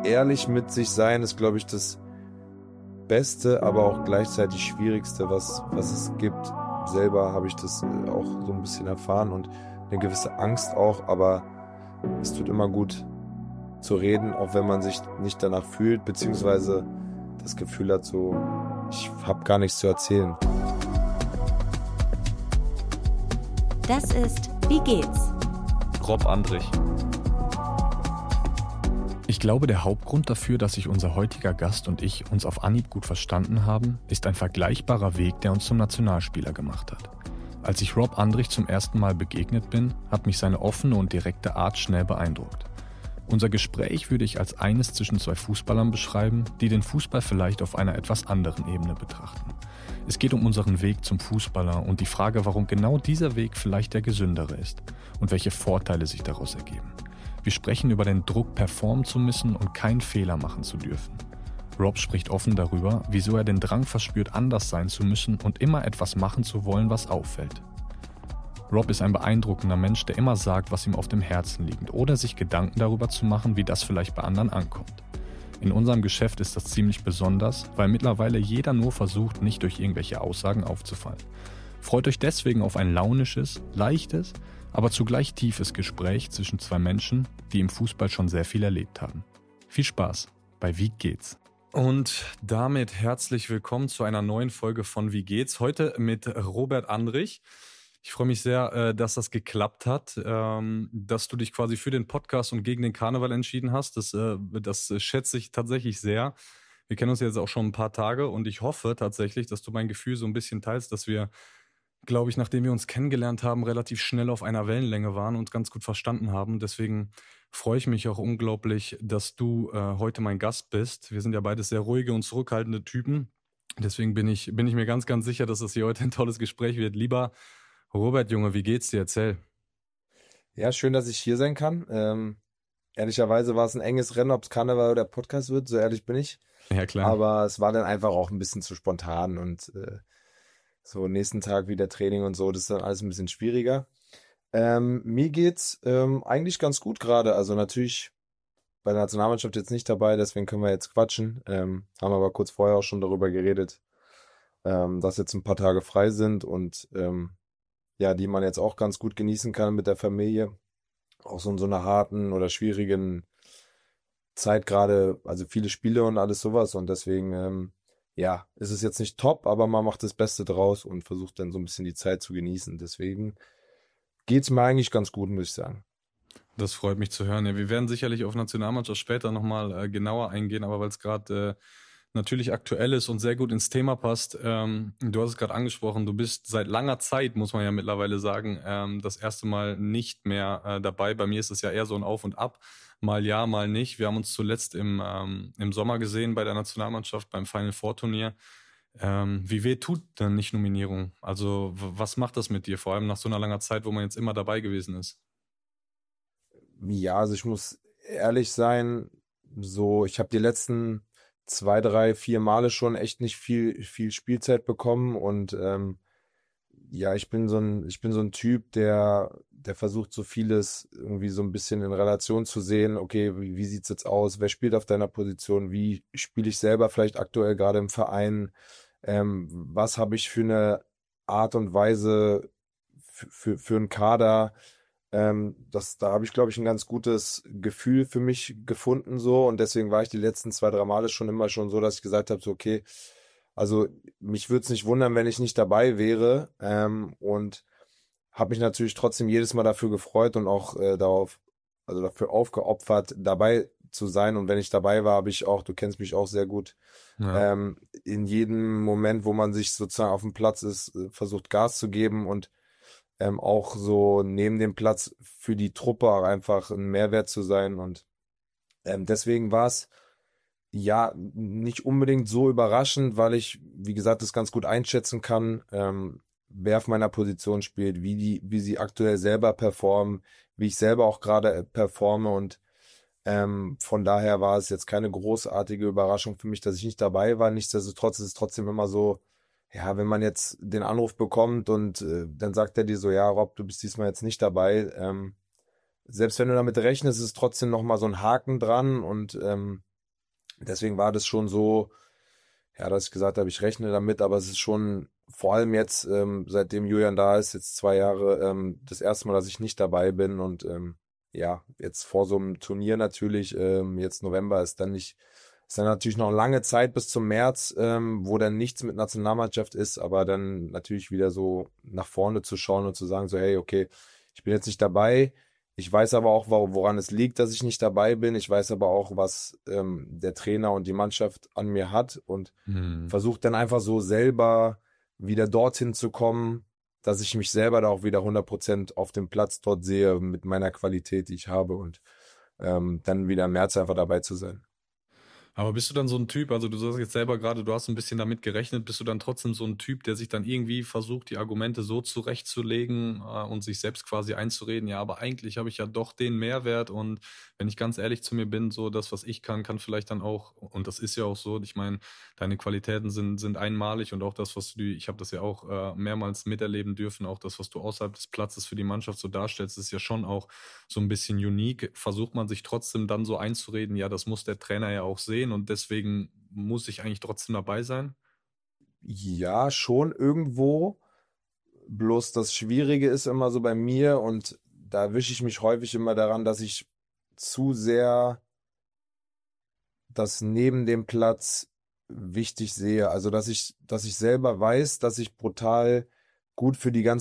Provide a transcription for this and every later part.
ehrlich mit sich sein ist, glaube ich, das Beste, aber auch gleichzeitig Schwierigste, was es gibt. Selber habe ich das auch so ein bisschen erfahren und eine gewisse Angst auch, aber es tut immer gut zu reden, auch wenn man sich nicht danach fühlt, beziehungsweise das Gefühl hat, so, ich habe gar nichts zu erzählen. Das ist Wie geht's? Rob Andrich. Ich glaube, der Hauptgrund dafür, dass sich unser heutiger Gast und ich uns auf Anhieb gut verstanden haben, ist ein vergleichbarer Weg, der uns zum Nationalspieler gemacht hat. Als ich Rob Andrich zum ersten Mal begegnet bin, hat mich seine offene und direkte Art schnell beeindruckt. Unser Gespräch würde ich als eines zwischen zwei Fußballern beschreiben, die den Fußball vielleicht auf einer etwas anderen Ebene betrachten. Es geht um unseren Weg zum Fußballer und die Frage, warum genau dieser Weg vielleicht der gesündere ist und welche Vorteile sich daraus ergeben. Wir sprechen über den Druck, performen zu müssen und keinen Fehler machen zu dürfen. Rob spricht offen darüber, wieso er den Drang verspürt, anders sein zu müssen und immer etwas machen zu wollen, was auffällt. Rob ist ein beeindruckender Mensch, der immer sagt, was ihm auf dem Herzen liegt, oder sich Gedanken darüber zu machen, wie das vielleicht bei anderen ankommt. In unserem Geschäft ist das ziemlich besonders, weil mittlerweile jeder nur versucht, nicht durch irgendwelche Aussagen aufzufallen. Freut euch deswegen auf ein launisches, leichtes, aber zugleich tiefes Gespräch zwischen zwei Menschen, die im Fußball schon sehr viel erlebt haben. Viel Spaß bei Wie geht's? Und damit herzlich willkommen zu einer neuen Folge von Wie geht's? Heute mit Robert Andrich. Ich freue mich sehr, dass das geklappt hat, dass du dich quasi für den Podcast und gegen den Karneval entschieden hast. Das schätze ich tatsächlich sehr. Wir kennen uns jetzt auch schon ein paar Tage und ich hoffe tatsächlich, dass du mein Gefühl so ein bisschen teilst, dass wir, glaube ich, nachdem wir uns kennengelernt haben, relativ schnell auf einer Wellenlänge waren und ganz gut verstanden haben. Deswegen freue ich mich auch unglaublich, dass du heute mein Gast bist. Wir sind ja beides sehr ruhige und zurückhaltende Typen. Deswegen bin ich mir ganz, ganz sicher, dass es hier heute ein tolles Gespräch wird. Lieber Robert, Junge, wie geht's dir? Erzähl. Ja, schön, dass ich hier sein kann. Ehrlicherweise war es ein enges Rennen, ob es Karneval oder Podcast wird, so ehrlich bin ich. Ja, klar. Aber es war dann einfach auch ein bisschen zu spontan und so nächsten Tag wieder Training und so, das ist dann alles ein bisschen schwieriger. Mir geht's eigentlich ganz gut gerade. Also natürlich bei der Nationalmannschaft jetzt nicht dabei, deswegen können wir jetzt quatschen. Haben aber kurz vorher auch schon darüber geredet, dass jetzt ein paar Tage frei sind und ja, die man jetzt auch ganz gut genießen kann mit der Familie. Auch so in so einer harten oder schwierigen Zeit gerade, also viele Spiele und alles sowas. Und deswegen, ja, ist es jetzt nicht top, aber man macht das Beste draus und versucht dann so ein bisschen die Zeit zu genießen. Deswegen geht's mir eigentlich ganz gut, muss ich sagen. Das freut mich zu hören. Ja, wir werden sicherlich auf Nationalmannschaft später nochmal genauer eingehen, aber weil es gerade natürlich aktuell ist und sehr gut ins Thema passt. Du hast es gerade angesprochen, du bist seit langer Zeit, muss man ja mittlerweile sagen, das erste Mal nicht mehr dabei. Bei mir ist es ja eher so ein Auf und Ab. Mal ja, mal nicht. Wir haben uns zuletzt im Sommer gesehen bei der Nationalmannschaft beim Final Four Turnier. Wie weh tut denn nicht Nominierung? Also was macht das mit dir, vor allem nach so einer langer Zeit, wo man jetzt immer dabei gewesen ist? Ja, also ich muss ehrlich sein, so, ich habe die letzten 2, 3, 4 Male schon echt nicht viel Spielzeit bekommen und ja, ich bin so ein Typ, der versucht so vieles irgendwie so ein bisschen in Relation zu sehen. Okay, wie sieht's jetzt aus? Wer spielt auf deiner Position? Wie spiele ich selber vielleicht aktuell gerade im Verein? Was habe ich für eine Art und Weise für einen Kader? Da habe ich, glaube ich, ein ganz gutes Gefühl für mich gefunden so und deswegen war ich die letzten 2, 3 Male schon immer schon so, dass ich gesagt habe, so okay, also mich würde es nicht wundern, wenn ich nicht dabei wäre und habe mich natürlich trotzdem jedes Mal dafür gefreut und auch also dafür aufgeopfert, dabei zu sein und wenn ich dabei war, habe ich auch, du kennst mich auch sehr gut, Ja. in jedem Moment, wo man sich sozusagen auf dem Platz ist, versucht Gas zu geben und auch so neben dem Platz für die Truppe auch einfach ein Mehrwert zu sein. Und deswegen war es ja nicht unbedingt so überraschend, weil ich, wie gesagt, das ganz gut einschätzen kann, wer auf meiner Position spielt, wie sie aktuell selber performen, wie ich selber auch gerade performe. Und von daher war es jetzt keine großartige Überraschung für mich, dass ich nicht dabei war. Nichtsdestotrotz ist es trotzdem immer so, ja, wenn man jetzt den Anruf bekommt und dann sagt er dir so, ja, Rob, du bist diesmal jetzt nicht dabei. Selbst wenn du damit rechnest, ist es trotzdem nochmal so ein Haken dran und Deswegen war das schon so, ja, dass ich gesagt habe, ich rechne damit, aber es ist schon vor allem jetzt, seitdem Julian da ist, jetzt 2 Jahre, das erste Mal, dass ich nicht dabei bin und ja, jetzt vor so einem Turnier natürlich, jetzt November ist dann natürlich noch lange Zeit bis zum März, wo dann nichts mit Nationalmannschaft ist, aber dann natürlich wieder so nach vorne zu schauen und zu sagen, so, hey, okay, ich bin jetzt nicht dabei. Ich weiß aber auch, woran es liegt, dass ich nicht dabei bin. Ich weiß aber auch, was der Trainer und die Mannschaft an mir hat und versuche dann einfach so selber wieder dorthin zu kommen, dass ich mich selber da auch wieder 100% auf dem Platz dort sehe mit meiner Qualität, die ich habe und dann wieder im März einfach dabei zu sein. Aber bist du dann so ein Typ, also du sagst jetzt selber gerade, du hast ein bisschen damit gerechnet, bist du dann trotzdem so ein Typ, der sich dann irgendwie versucht, die Argumente so zurechtzulegen und sich selbst quasi einzureden, ja, aber eigentlich habe ich ja doch den Mehrwert und wenn ich ganz ehrlich zu mir bin, so das, was ich kann vielleicht dann auch, und das ist ja auch so, ich meine, deine Qualitäten sind einmalig und auch das, was du, ich habe das ja auch mehrmals miterleben dürfen, auch das, was du außerhalb des Platzes für die Mannschaft so darstellst, ist ja schon auch so ein bisschen unique. Versucht man sich trotzdem dann so einzureden, ja, das muss der Trainer ja auch sehen und deswegen muss ich eigentlich trotzdem dabei sein? Ja, schon irgendwo. Bloß das Schwierige ist immer so bei mir und da erwische ich mich häufig immer daran, dass ich zu sehr das neben dem Platz wichtig sehe. Also, dass ich selber weiß, dass ich brutal gut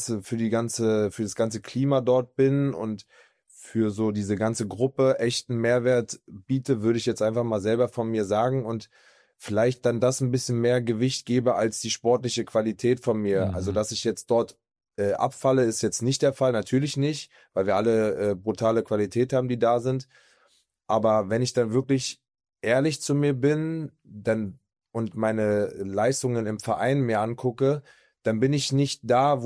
für das ganze Klima dort bin und für so diese ganze Gruppe echten Mehrwert biete, würde ich jetzt einfach mal selber von mir sagen und vielleicht dann das ein bisschen mehr Gewicht gebe als die sportliche Qualität von mir. Also, Mhm. dass ich jetzt dort abfalle, ist jetzt nicht der Fall, natürlich nicht, weil wir alle brutale Qualität haben, die da sind. Aber wenn ich dann wirklich ehrlich zu mir bin, dann und meine Leistungen im Verein mir angucke, dann bin ich nicht da,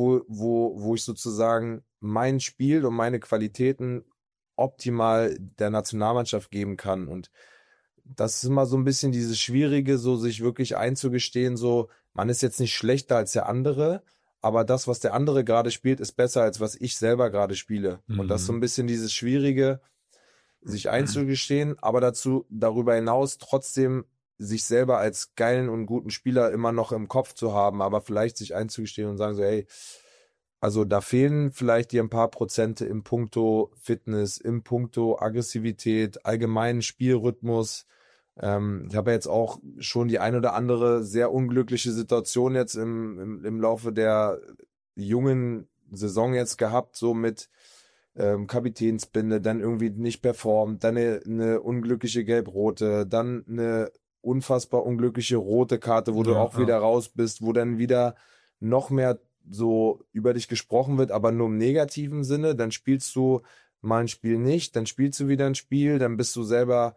wo ich sozusagen mein Spiel und meine Qualitäten optimal der Nationalmannschaft geben kann. Und das ist immer so ein bisschen dieses Schwierige, so sich wirklich einzugestehen, so, man ist jetzt nicht schlechter als der andere, aber das, was der andere gerade spielt, ist besser, als was ich selber gerade spiele. Und das ist so Mhm. ein bisschen dieses Schwierige, sich einzugestehen, aber darüber hinaus trotzdem sich selber als geilen und guten Spieler immer noch im Kopf zu haben, aber vielleicht sich einzugestehen und sagen so, hey, also da fehlen vielleicht dir ein paar Prozente im Puncto Fitness, im Puncto Aggressivität, allgemeinen Spielrhythmus. Ich habe ja jetzt auch schon die ein oder andere sehr unglückliche Situation jetzt im Laufe der jungen Saison jetzt gehabt, so mit Kapitänsbinde, dann irgendwie nicht performt, dann eine unglückliche Gelb-Rote, dann eine unfassbar unglückliche rote Karte, wo du Ja, auch ja. wieder raus bist, wo dann wieder noch mehr so über dich gesprochen wird, aber nur im negativen Sinne. Dann spielst du mal ein Spiel nicht, dann spielst du wieder ein Spiel, dann bist du selber,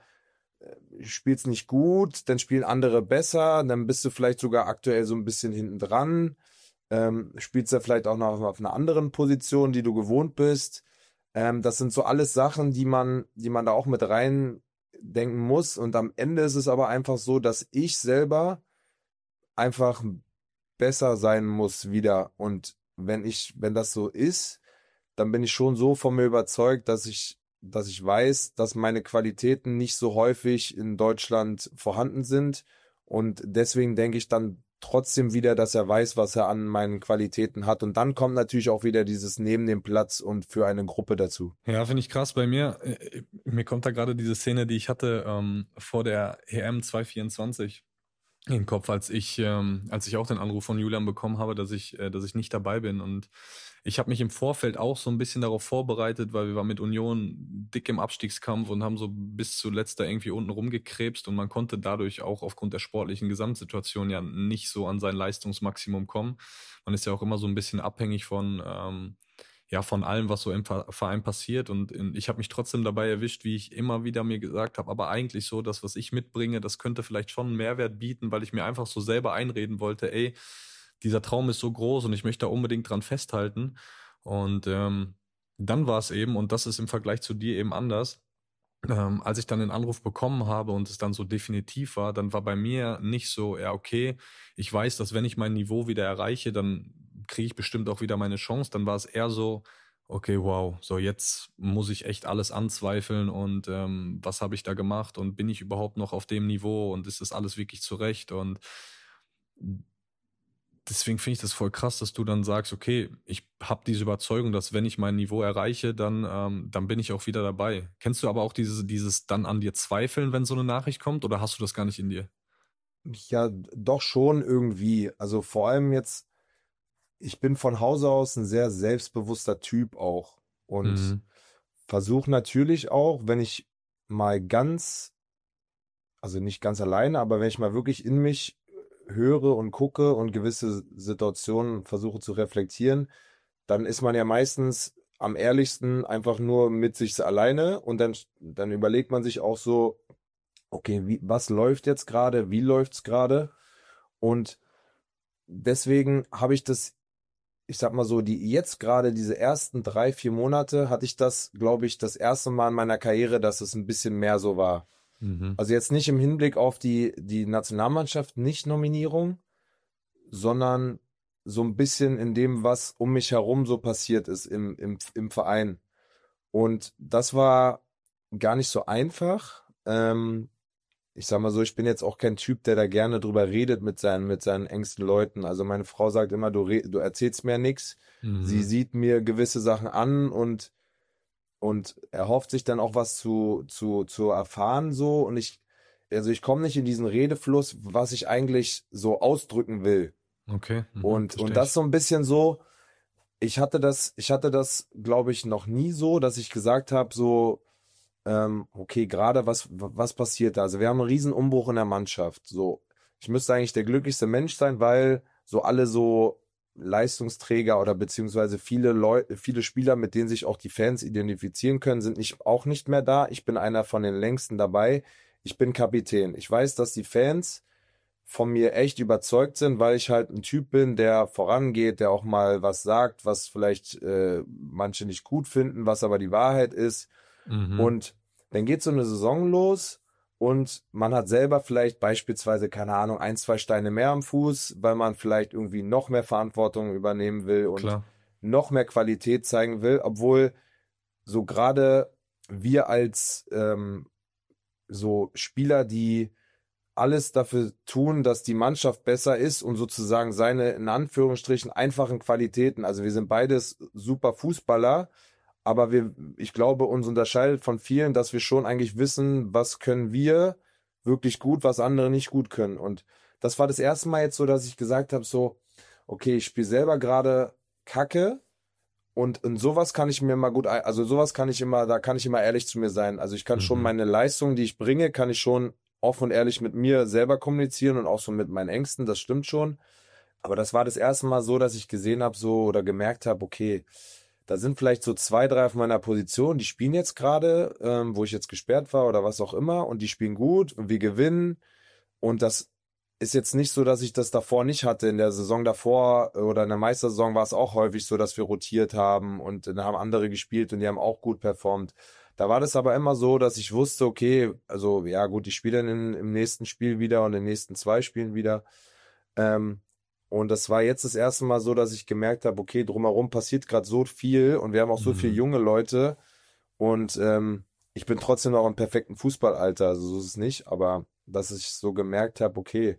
spielst nicht gut, dann spielen andere besser, dann bist du vielleicht sogar aktuell so ein bisschen hinten dran, spielst da vielleicht auch noch auf einer anderen Position, die du gewohnt bist. Das sind so alles Sachen, die man da auch mit reindenken muss. Und am Ende ist es aber einfach so, dass ich selber einfach besser sein muss wieder. Und wenn das so ist, dann bin ich schon so von mir überzeugt, dass ich weiß, dass meine Qualitäten nicht so häufig in Deutschland vorhanden sind. Und deswegen denke ich dann trotzdem wieder, dass er weiß, was er an meinen Qualitäten hat. Und dann kommt natürlich auch wieder dieses neben dem Platz und für eine Gruppe dazu. Ja, finde ich krass bei mir. Mir kommt da gerade diese Szene, die ich hatte vor der EM 2024 in den Kopf, als ich auch den Anruf von Julian bekommen habe, dass ich nicht dabei bin. Und ich habe mich im Vorfeld auch so ein bisschen darauf vorbereitet, weil wir waren mit Union dick im Abstiegskampf und haben so bis zuletzt da irgendwie unten rumgekrebst und man konnte dadurch auch aufgrund der sportlichen Gesamtsituation ja nicht so an sein Leistungsmaximum kommen. Man ist ja auch immer so ein bisschen abhängig ja, von allem, was so im Verein passiert. Und ich habe mich trotzdem dabei erwischt, wie ich immer wieder mir gesagt habe, aber eigentlich so, das, was ich mitbringe, das könnte vielleicht schon einen Mehrwert bieten, weil ich mir einfach so selber einreden wollte, ey, dieser Traum ist so groß und ich möchte da unbedingt dran festhalten. Und dann war es eben, und das ist im Vergleich zu dir eben anders, als ich dann den Anruf bekommen habe und es dann so definitiv war, dann war bei mir nicht so, ja, okay, ich weiß, dass wenn ich mein Niveau wieder erreiche, dann kriege ich bestimmt auch wieder meine Chance. Dann war es eher so, okay, wow, so jetzt muss ich echt alles anzweifeln und was habe ich da gemacht und bin ich überhaupt noch auf dem Niveau und ist das alles wirklich zurecht? Und deswegen finde ich das voll krass, dass du dann sagst, okay, ich habe diese Überzeugung, dass wenn ich mein Niveau erreiche, dann bin ich auch wieder dabei. Kennst du aber auch dieses dann an dir zweifeln, wenn so eine Nachricht kommt, oder hast du das gar nicht in dir? Ja, doch schon irgendwie. Also vor allem jetzt, ich bin von Hause aus ein sehr selbstbewusster Typ auch und Mhm. versuche natürlich auch, wenn ich mal also nicht ganz alleine, aber wenn ich mal wirklich in mich höre und gucke und gewisse Situationen versuche zu reflektieren, dann ist man ja meistens am ehrlichsten einfach nur mit sich alleine und dann überlegt man sich auch so, okay, was läuft jetzt gerade, wie läuft's gerade? Und deswegen habe ich das, ich sag mal so, jetzt gerade diese ersten 3, 4 Monate hatte ich das, glaube ich, das erste Mal in meiner Karriere, dass es ein bisschen mehr so war. Mhm. Also jetzt nicht im Hinblick auf die Nationalmannschaft, nicht Nominierung, sondern so ein bisschen in dem, was um mich herum so passiert ist im Verein. Und das war gar nicht so einfach. Ich sag mal so, ich bin jetzt auch kein Typ, der da gerne drüber redet mit seinen engsten Leuten. Also meine Frau sagt immer, du erzählst mir nichts. Sie Mhm. sieht mir gewisse Sachen an und erhofft sich dann auch was zu erfahren so. Und also ich komme nicht in diesen Redefluss, was ich eigentlich so ausdrücken will. Okay, Und verstehe das ich. so ein bisschen so, ich hatte das, glaube ich, noch nie so, dass ich gesagt habe, so, okay, gerade was passiert da? Also wir haben einen riesen Umbruch in der Mannschaft. So, ich müsste eigentlich der glücklichste Mensch sein, weil so alle so Leistungsträger oder beziehungsweise viele Leute, viele Spieler, mit denen sich auch die Fans identifizieren können, sind auch nicht mehr da. Ich bin einer von den längsten dabei. Ich bin Kapitän. Ich weiß, dass die Fans von mir echt überzeugt sind, weil ich halt ein Typ bin, der vorangeht, der auch mal was sagt, was vielleicht manche nicht gut finden, was aber die Wahrheit ist. Mhm. Und dann geht so eine Saison los und man hat selber vielleicht beispielsweise, keine Ahnung, 1, 2 Steine mehr am Fuß, weil man vielleicht irgendwie noch mehr Verantwortung übernehmen will und Klar. noch mehr Qualität zeigen will, obwohl so gerade wir als so Spieler, die alles dafür tun, dass die Mannschaft besser ist und sozusagen seine in Anführungsstrichen einfachen Qualitäten. Also wir sind beides super Fußballer, aber ich glaube, uns unterscheidet von vielen, dass wir schon eigentlich wissen, was können wir wirklich gut, was andere nicht gut können. Und das war das erste Mal jetzt so, dass ich gesagt habe, so, okay, ich spiele selber gerade Kacke. Und in sowas kann ich mir mal also sowas kann ich immer, da kann ich immer ehrlich zu mir sein. Also ich kann schon Mhm. meine Leistung, die ich bringe, kann ich schon offen und ehrlich mit mir selber kommunizieren und auch so mit meinen Ängsten, das stimmt schon. Aber das war das erste Mal so, dass ich gesehen habe, so oder gemerkt habe, okay, da sind vielleicht so 2, 3 auf meiner Position, die spielen jetzt gerade, wo ich jetzt gesperrt war oder was auch immer, und die spielen gut und wir gewinnen. Und das ist jetzt nicht so, dass ich das davor nicht hatte. In der Saison davor oder in der Meistersaison war es auch häufig so, dass wir rotiert haben und dann haben andere gespielt und die haben auch gut performt. Da war das aber immer so, dass ich wusste, okay, also ja gut, ich spiele dann im nächsten Spiel wieder und in den nächsten 2 Spielen wieder. Ähm, und das war jetzt das erste Mal so, dass ich gemerkt habe, okay, drumherum passiert gerade so viel und wir haben auch so viele Mhm. junge Leute und ich bin trotzdem noch im perfekten Fußballalter, also so ist es nicht, aber dass ich so gemerkt habe, okay,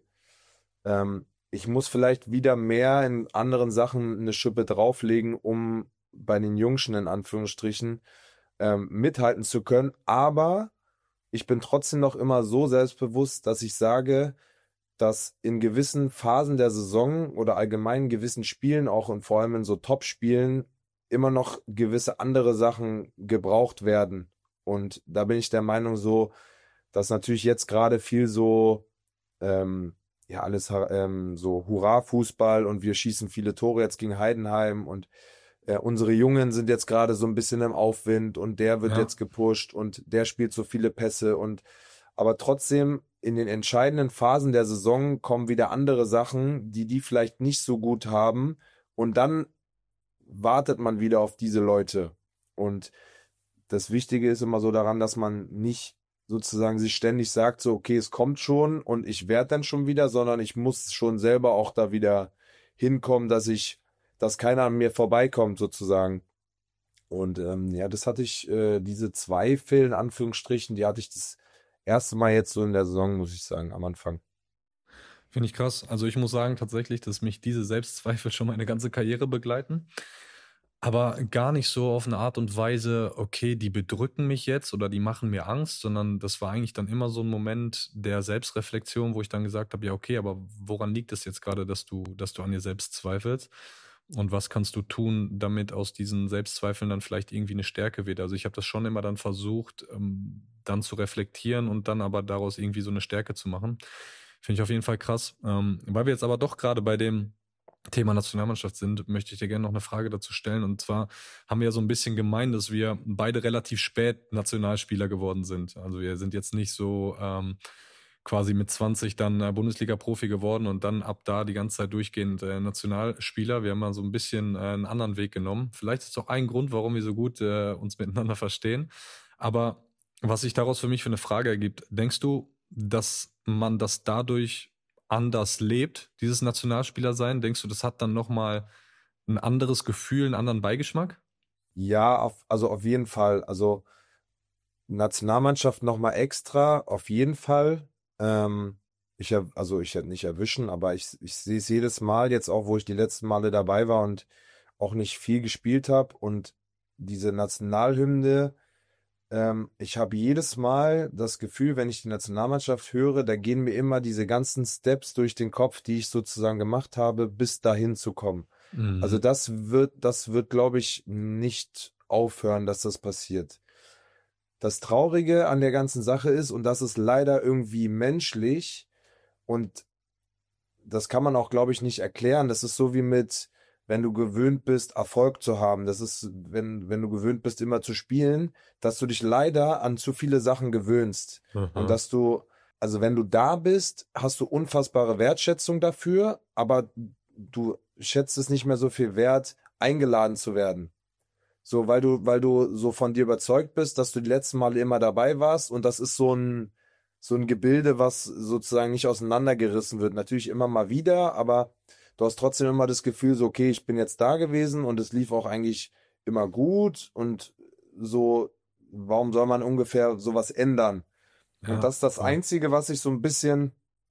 ich muss vielleicht wieder mehr in anderen Sachen eine Schippe drauflegen, um bei den Jungschen in Anführungsstrichen mithalten zu können. Aber ich bin trotzdem noch immer so selbstbewusst, dass ich sage, dass in gewissen Phasen der Saison oder allgemein in gewissen Spielen, auch und vor allem in so Top-Spielen, immer noch gewisse andere Sachen gebraucht werden. Und da bin ich der Meinung so, dass natürlich jetzt gerade viel so, ähm, ja, alles so Hurra-Fußball und wir schießen viele Tore jetzt gegen Heidenheim und unsere Jungen sind jetzt gerade so ein bisschen im Aufwind und der wird Ja. jetzt gepusht und der spielt so viele Pässe und aber trotzdem in den entscheidenden Phasen der Saison kommen wieder andere Sachen, die vielleicht nicht so gut haben und dann wartet man wieder auf diese Leute. Und das Wichtige ist immer so daran, dass man nicht sozusagen sich ständig sagt, so, okay, es kommt schon und ich werde dann schon wieder, sondern ich muss schon selber auch da wieder hinkommen, dass keiner an mir vorbeikommt, sozusagen. Und ja, das hatte ich, diese Zweifel in Anführungsstrichen, die hatte ich das erste Mal jetzt so in der Saison, muss ich sagen, am Anfang. Finde ich krass. Also ich muss sagen tatsächlich, dass mich diese Selbstzweifel schon meine ganze Karriere begleiten. Aber gar nicht so auf eine Art und Weise, okay, die bedrücken mich jetzt oder die machen mir Angst, sondern das war eigentlich dann immer so ein Moment der Selbstreflexion, wo ich dann gesagt habe, ja, okay, aber woran liegt es jetzt gerade, dass du an dir selbst zweifelst? Und was kannst du tun, damit aus diesen Selbstzweifeln dann vielleicht irgendwie eine Stärke wird? Also ich habe das schon immer dann versucht, dann zu reflektieren und dann aber daraus irgendwie so eine Stärke zu machen. Finde ich auf jeden Fall krass. Weil wir jetzt aber doch gerade bei dem Thema Nationalmannschaft sind, möchte ich dir gerne noch eine Frage dazu stellen. Und zwar haben wir ja so ein bisschen gemein, dass wir beide relativ spät Nationalspieler geworden sind. Also wir sind jetzt nicht so quasi mit 20 dann Bundesliga-Profi geworden und dann ab da die ganze Zeit durchgehend Nationalspieler. Wir haben mal so ein bisschen einen anderen Weg genommen. Vielleicht ist es auch ein Grund, warum wir so gut uns miteinander verstehen. Aber was sich daraus für mich für eine Frage ergibt, denkst du, dass man das dadurch anders lebt, dieses Nationalspieler sein? Denkst du, das hat dann nochmal ein anderes Gefühl, einen anderen Beigeschmack? Ja, also auf jeden Fall. Also Nationalmannschaft nochmal extra, auf jeden Fall. Also ich hätte nicht erwischen, aber ich sehe es jedes Mal, jetzt auch, wo ich die letzten Male dabei war und auch nicht viel gespielt habe. Und diese Nationalhymne, ich habe jedes Mal das Gefühl, wenn ich die Nationalmannschaft höre, da gehen mir immer diese ganzen Steps durch den Kopf, die ich sozusagen gemacht habe, bis dahin zu kommen. Also Mhm. das wird, glaube ich, nicht aufhören, dass das passiert. Das Traurige an der ganzen Sache ist, und das ist leider irgendwie menschlich, und das kann man auch, glaube ich, nicht erklären. Das ist so wie mit, wenn du gewöhnt bist, Erfolg zu haben. Das ist, wenn du gewöhnt bist, immer zu spielen, dass du dich leider an zu viele Sachen gewöhnst. Und Aha. dass du, also wenn du da bist, hast du unfassbare Wertschätzung dafür, aber du schätzt es nicht mehr so viel wert, eingeladen zu werden. So, weil du so von dir überzeugt bist, dass du die letzten Male immer dabei warst, und das ist so ein Gebilde, was sozusagen nicht auseinandergerissen wird. Natürlich immer mal wieder, aber du hast trotzdem immer das Gefühl, so, okay, ich bin jetzt da gewesen und es lief auch eigentlich immer gut, und so, warum soll man ungefähr sowas ändern? Und Ja, das ist das voll. Einzige, was ich so ein bisschen,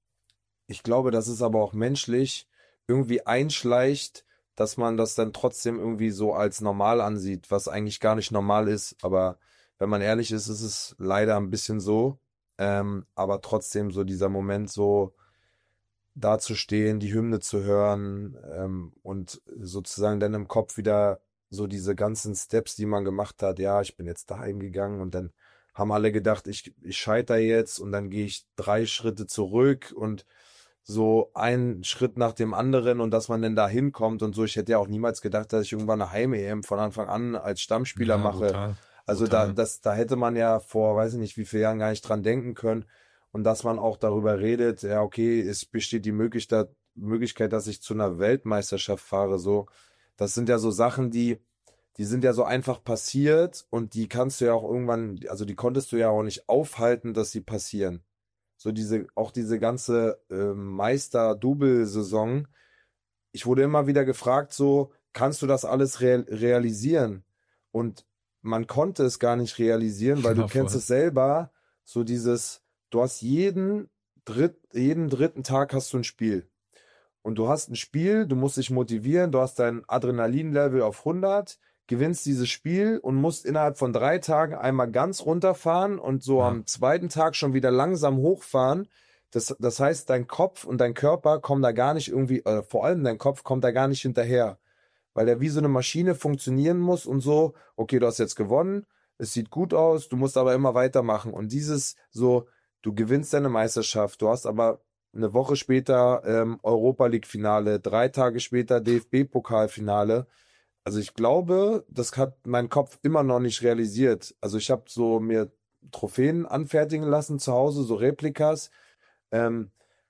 ich glaube, das ist aber auch menschlich, irgendwie einschleicht, dass man das dann trotzdem irgendwie so als normal ansieht, was eigentlich gar nicht normal ist. Aber wenn man ehrlich ist, ist es leider ein bisschen so. Aber trotzdem so dieser Moment, so dazustehen, die Hymne zu hören, und sozusagen dann im Kopf wieder so diese ganzen Steps, die man gemacht hat. Ja, ich bin jetzt daheim gegangen, und dann haben alle gedacht, ich scheitere jetzt, und dann gehe ich 3 Schritte zurück und so einen Schritt nach dem anderen, und dass man denn da hinkommt und so. Ich hätte ja auch niemals gedacht, dass ich irgendwann eine Heim-EM von Anfang an als Stammspieler Ja, mache. brutal. Also da, Brutal. das, da hätte man ja vor, weiß ich nicht, wie vielen Jahren gar nicht dran denken können. Und dass man auch darüber redet, ja, okay, es besteht die Möglichkeit, dass ich zu einer Weltmeisterschaft fahre, so. Das sind ja so Sachen, die sind ja so einfach passiert, und die kannst du ja auch irgendwann, also die konntest du ja auch nicht aufhalten, dass sie passieren. So auch diese ganze Meister-Double-Saison. Ich wurde immer wieder gefragt, so, kannst du das alles realisieren? Und man konnte es gar nicht realisieren, weil du Ja, kennst voll. es selber, so du hast jeden dritten Tag hast du ein Spiel. Und du hast ein Spiel, du musst dich motivieren, du hast dein Adrenalinlevel auf 100, gewinnst dieses Spiel und musst innerhalb von 3 Tagen einmal ganz runterfahren und so Ja. am zweiten Tag schon wieder langsam hochfahren. Das heißt, dein Kopf und dein Körper kommen da gar nicht irgendwie, vor allem dein Kopf kommt da gar nicht hinterher, weil der wie so eine Maschine funktionieren muss und so, okay, du hast jetzt gewonnen, es sieht gut aus, du musst aber immer weitermachen. Und dieses so, du gewinnst deine Meisterschaft, du hast aber eine Woche später Europa League Finale, 3 Tage später DFB-Pokalfinale. Also ich glaube, das hat mein Kopf immer noch nicht realisiert. Also ich habe so mir Trophäen anfertigen lassen zu Hause, so Replikas. Ähm,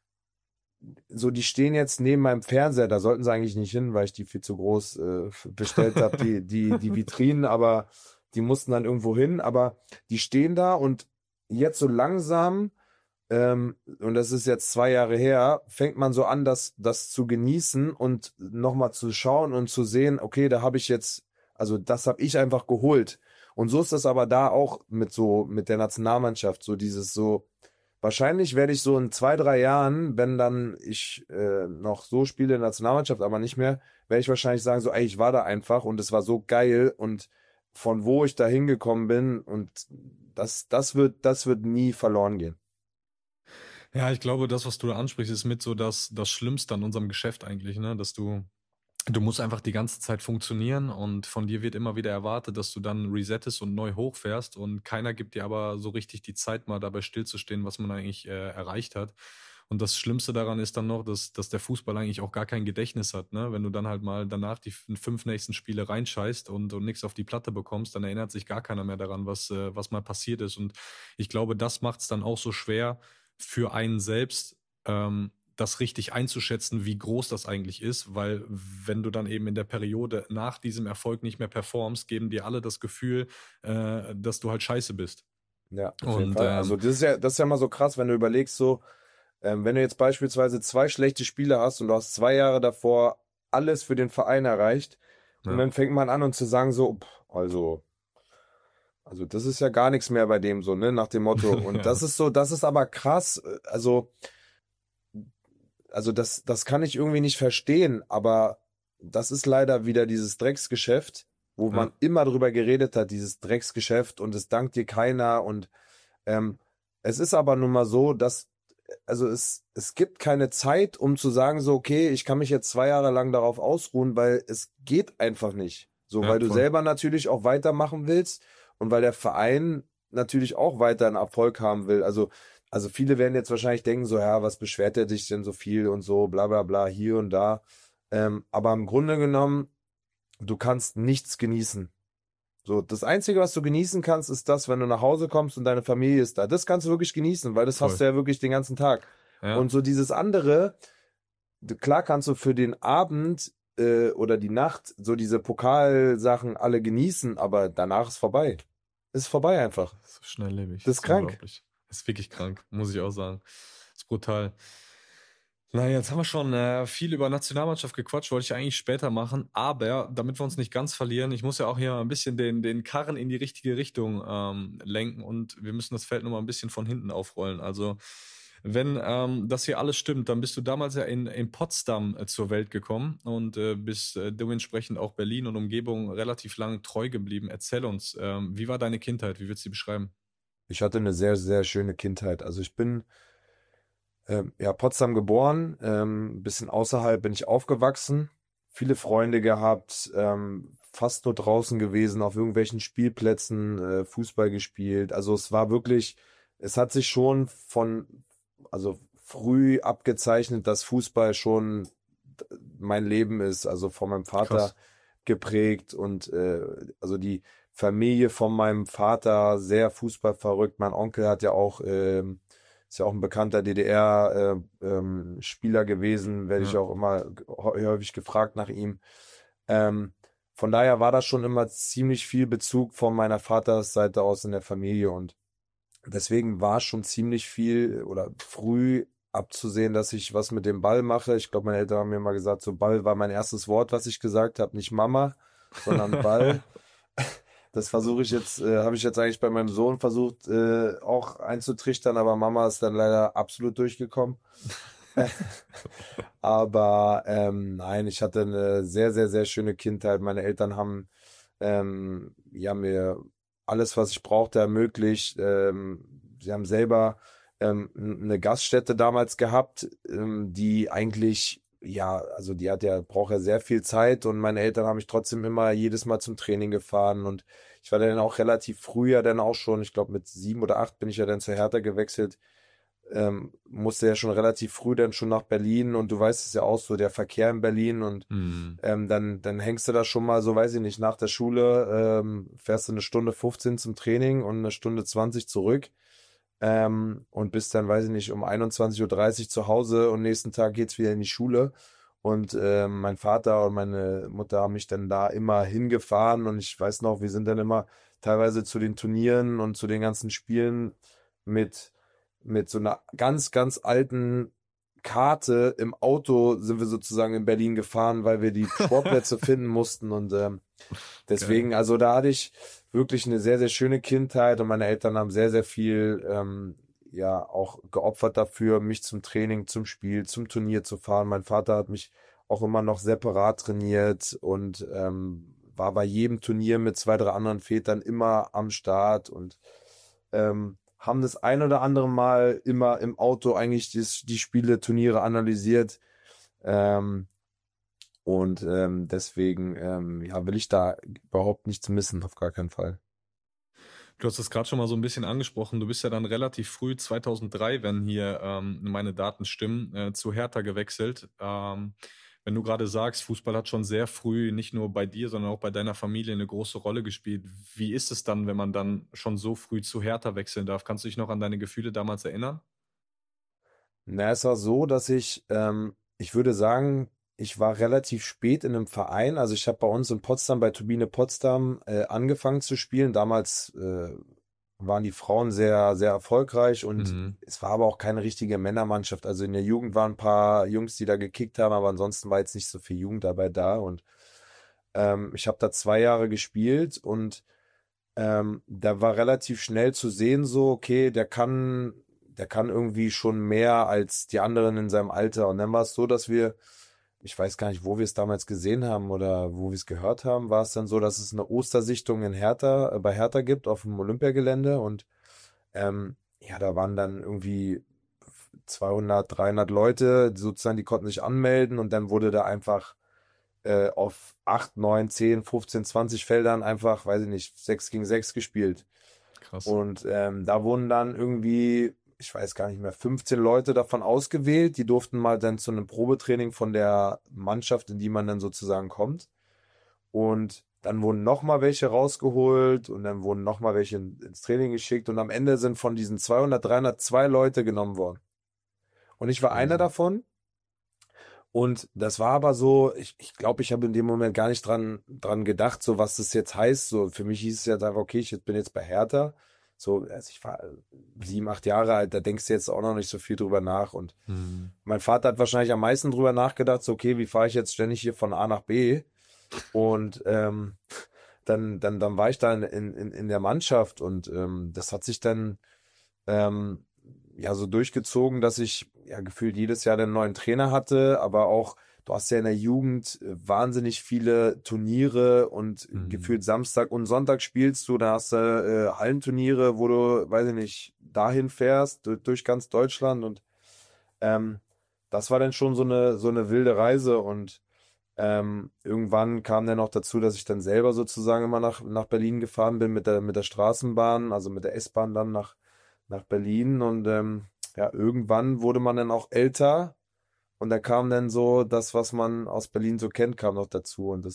so, die stehen jetzt neben meinem Fernseher, da sollten sie eigentlich nicht hin, weil ich die viel zu groß bestellt habe, die Vitrinen, aber die mussten dann irgendwo hin, aber die stehen da, und jetzt so langsam, und das ist jetzt 2 Jahre her, fängt man so an, das zu genießen und nochmal zu schauen und zu sehen, okay, da habe ich jetzt Also das habe ich einfach geholt. Und so ist das aber da auch mit der Nationalmannschaft, so dieses so, wahrscheinlich werde ich so in 2, 3 Jahren, wenn dann ich noch so spiele in der Nationalmannschaft, aber nicht mehr, werde ich wahrscheinlich sagen, so, ey, ich war da einfach und es war so geil und von wo ich da hingekommen bin und das wird nie verloren gehen. Ja, ich glaube, das, was du da ansprichst, ist mit so das Schlimmste an unserem Geschäft eigentlich, ne? Dass du musst einfach die ganze Zeit funktionieren und von dir wird immer wieder erwartet, dass du dann resettest und neu hochfährst und keiner gibt dir aber so richtig die Zeit, mal dabei stillzustehen, was man eigentlich erreicht hat. Und das Schlimmste daran ist dann noch, dass der Fußball eigentlich auch gar kein Gedächtnis hat, ne? Wenn du dann halt mal danach die 5 nächsten Spiele reinscheißt und nichts auf die Platte bekommst, dann erinnert sich gar keiner mehr daran, was mal passiert ist. Und ich glaube, das macht es dann auch so schwer für einen selbst, das richtig einzuschätzen, wie groß das eigentlich ist, weil wenn du dann eben in der Periode nach diesem Erfolg nicht mehr performst, geben dir alle das Gefühl, dass du halt scheiße bist. Ja, auf jeden Und Fall. Also das ist ja mal so krass, wenn du überlegst, so, wenn du jetzt beispielsweise 2 schlechte Spiele hast und du hast 2 Jahre davor alles für den Verein erreicht und ja, dann fängt man an und zu sagen so, also das ist ja gar nichts mehr bei dem so, ne, nach dem Motto. Und ja, das ist aber krass, also das kann ich irgendwie nicht verstehen, aber das ist leider wieder dieses Drecksgeschäft, wo ja, man immer drüber geredet hat, dieses Drecksgeschäft und es dankt dir keiner und ähm, es ist aber nun mal so, dass also es gibt keine Zeit, um zu sagen so, okay, ich kann mich jetzt 2 Jahre lang darauf ausruhen, weil es geht einfach nicht. So, ja, weil du voll. selber natürlich auch weitermachen willst und weil der Verein natürlich auch weiter einen Erfolg haben will. Also viele werden jetzt wahrscheinlich denken so, ja, was beschwert er dich denn so viel und so, bla bla bla, hier und da. Aber im Grunde genommen, du kannst nichts genießen. So, das Einzige, was du genießen kannst, ist das, wenn du nach Hause kommst und deine Familie ist da. Das kannst du wirklich genießen, weil das hast Voll. du ja wirklich den ganzen Tag. Ja, Und so dieses andere, klar kannst du für den Abend oder die Nacht so diese Pokalsachen alle genießen, aber danach ist vorbei. Ist vorbei einfach. so schnelllebig. Das Das ist ist krank. unglaublich. Das ist wirklich krank, muss ich auch sagen. Das ist brutal. Na, jetzt haben wir schon viel über Nationalmannschaft gequatscht, wollte ich eigentlich später machen, aber damit wir uns nicht ganz verlieren, ich muss ja auch hier ein bisschen den Karren in die richtige Richtung lenken und wir müssen das Feld nochmal ein bisschen von hinten aufrollen. Also, wenn das hier alles stimmt, dann bist du damals ja in Potsdam zur Welt gekommen und bist dementsprechend auch Berlin und Umgebung relativ lang treu geblieben. Erzähl uns, wie war deine Kindheit? Wie würdest du sie beschreiben? Ich hatte eine sehr, sehr schöne Kindheit. Also ich bin ja Potsdam geboren, ein bisschen außerhalb bin ich aufgewachsen, viele Freunde gehabt, fast nur draußen gewesen, auf irgendwelchen Spielplätzen, Fußball gespielt. Also es war wirklich, es hat sich schon also früh abgezeichnet, dass Fußball schon mein Leben ist, also von meinem Vater Krass. geprägt und also die Familie von meinem Vater sehr fußballverrückt. Mein Onkel hat ja auch ist ja auch ein bekannter DDR-Spieler gewesen, werde ich Ja, auch immer häufig gefragt nach ihm. Ähm, von daher war das schon immer ziemlich viel Bezug von meiner Vatersseite aus in der Familie und deswegen war schon ziemlich viel oder früh abzusehen, dass ich was mit dem Ball mache. Ich glaube, meine Eltern haben mir mal gesagt, so Ball war mein erstes Wort, was ich gesagt habe, nicht Mama, sondern Ball. Das versuche ich jetzt, habe ich jetzt eigentlich bei meinem Sohn versucht, auch einzutrichtern, aber Mama ist dann leider absolut durchgekommen. Aber nein, ich hatte eine sehr, sehr, sehr schöne Kindheit. Meine Eltern haben ja mir alles, was ich brauchte, ermöglicht. Sie haben selber eine Gaststätte damals gehabt, die eigentlich, ja, also braucht ja sehr viel Zeit und meine Eltern haben mich trotzdem immer jedes Mal zum Training gefahren und ich war dann auch relativ früh ja dann auch schon, ich glaube mit 7 oder 8 bin ich ja dann zur Hertha gewechselt, musste ja schon relativ früh dann schon nach Berlin und du weißt es ja auch so, der Verkehr in Berlin und hm, dann hängst du da schon mal, so weiß ich nicht, nach der Schule fährst du 1 Stunde 15 zum Training und 1 Stunde 20 zurück und bist dann, weiß ich nicht, um 21:30 Uhr zu Hause und nächsten Tag geht's wieder in die Schule und mein Vater und meine Mutter haben mich dann da immer hingefahren und ich weiß noch, wir sind dann immer teilweise zu den Turnieren und zu den ganzen Spielen mit mit so einer ganz, ganz alten Karte im Auto sind wir sozusagen in Berlin gefahren, weil wir die Sportplätze finden mussten und deswegen, also da hatte ich wirklich eine sehr, sehr schöne Kindheit und meine Eltern haben sehr, sehr viel ja auch geopfert dafür, mich zum Training, zum Spiel, zum Turnier zu fahren. Mein Vater hat mich auch immer noch separat trainiert und war bei jedem Turnier mit 2, 3 anderen Vätern immer am Start und haben das ein oder andere Mal immer im Auto eigentlich die Spiele, Turniere analysiert. Deswegen ja, will ich da überhaupt nichts missen, auf gar keinen Fall. Du hast es gerade schon mal so ein bisschen angesprochen. Du bist ja dann relativ früh, 2003, wenn hier meine Daten stimmen, zu Hertha gewechselt. Wenn du gerade sagst, Fußball hat schon sehr früh nicht nur bei dir, sondern auch bei deiner Familie eine große Rolle gespielt. Wie ist es dann, wenn man dann schon so früh zu Hertha wechseln darf? Kannst du dich noch an deine Gefühle damals erinnern? Na, es war so, dass ich würde sagen, ich war relativ spät in einem Verein. Also ich habe bei uns in Potsdam, bei Turbine Potsdam, angefangen zu spielen. Damals waren die Frauen sehr, sehr erfolgreich und Mhm. es war aber auch keine richtige Männermannschaft. Also in der Jugend waren ein paar Jungs, die da gekickt haben, aber ansonsten war jetzt nicht so viel Jugendarbeit da. Und ich habe da 2 Jahre gespielt und da war relativ schnell zu sehen, so, okay, der kann irgendwie schon mehr als die anderen in seinem Alter. Und dann war es so, dass ich weiß gar nicht, wo wir es damals gesehen haben oder wo wir es gehört haben, war es dann so, dass es eine Ostersichtung in Hertha, bei Hertha gibt, auf dem Olympiagelände. Und ja, da waren dann irgendwie 200, 300 Leute, sozusagen, die konnten sich anmelden und dann wurde da einfach auf 8, 9, 10, 15, 20 Feldern einfach, weiß ich nicht, 6 gegen 6 gespielt. Krass. Und da wurden dann irgendwie, ich weiß gar nicht mehr, 15 Leute davon ausgewählt. Die durften mal dann zu einem Probetraining von der Mannschaft, in die man dann sozusagen kommt. Und dann wurden nochmal welche rausgeholt und dann wurden nochmal welche ins Training geschickt. Und am Ende sind von diesen 200, 300 2 Leute genommen worden. Und ich war einer Crazy. davon. Und das war aber so, ich glaube, ich habe in dem Moment gar nicht dran gedacht, so was das jetzt heißt. So, für mich hieß es jetzt einfach, okay, ich bin jetzt bei Hertha. So, also ich war 7, 8 Jahre alt, da denkst du jetzt auch noch nicht so viel drüber nach. Und Mhm. mein Vater hat wahrscheinlich am meisten drüber nachgedacht, so, okay, wie fahre ich jetzt ständig hier von A nach B? Und dann war ich da in der Mannschaft und das hat sich dann ähm, ja so durchgezogen, dass ich ja gefühlt jedes Jahr einen neuen Trainer hatte, aber auch du hast ja in der Jugend wahnsinnig viele Turniere und Mhm. gefühlt Samstag und Sonntag spielst du, da hast du Hallenturniere, wo du, weiß ich nicht, dahin fährst, durch ganz Deutschland und ähm, das war dann schon so eine wilde Reise und irgendwann kam dann noch dazu, dass ich dann selber sozusagen immer nach Berlin gefahren bin mit der Straßenbahn, also mit der S-Bahn dann nach Berlin und ja, irgendwann wurde man dann auch älter und da kam dann so das, was man aus Berlin so kennt, kam noch dazu und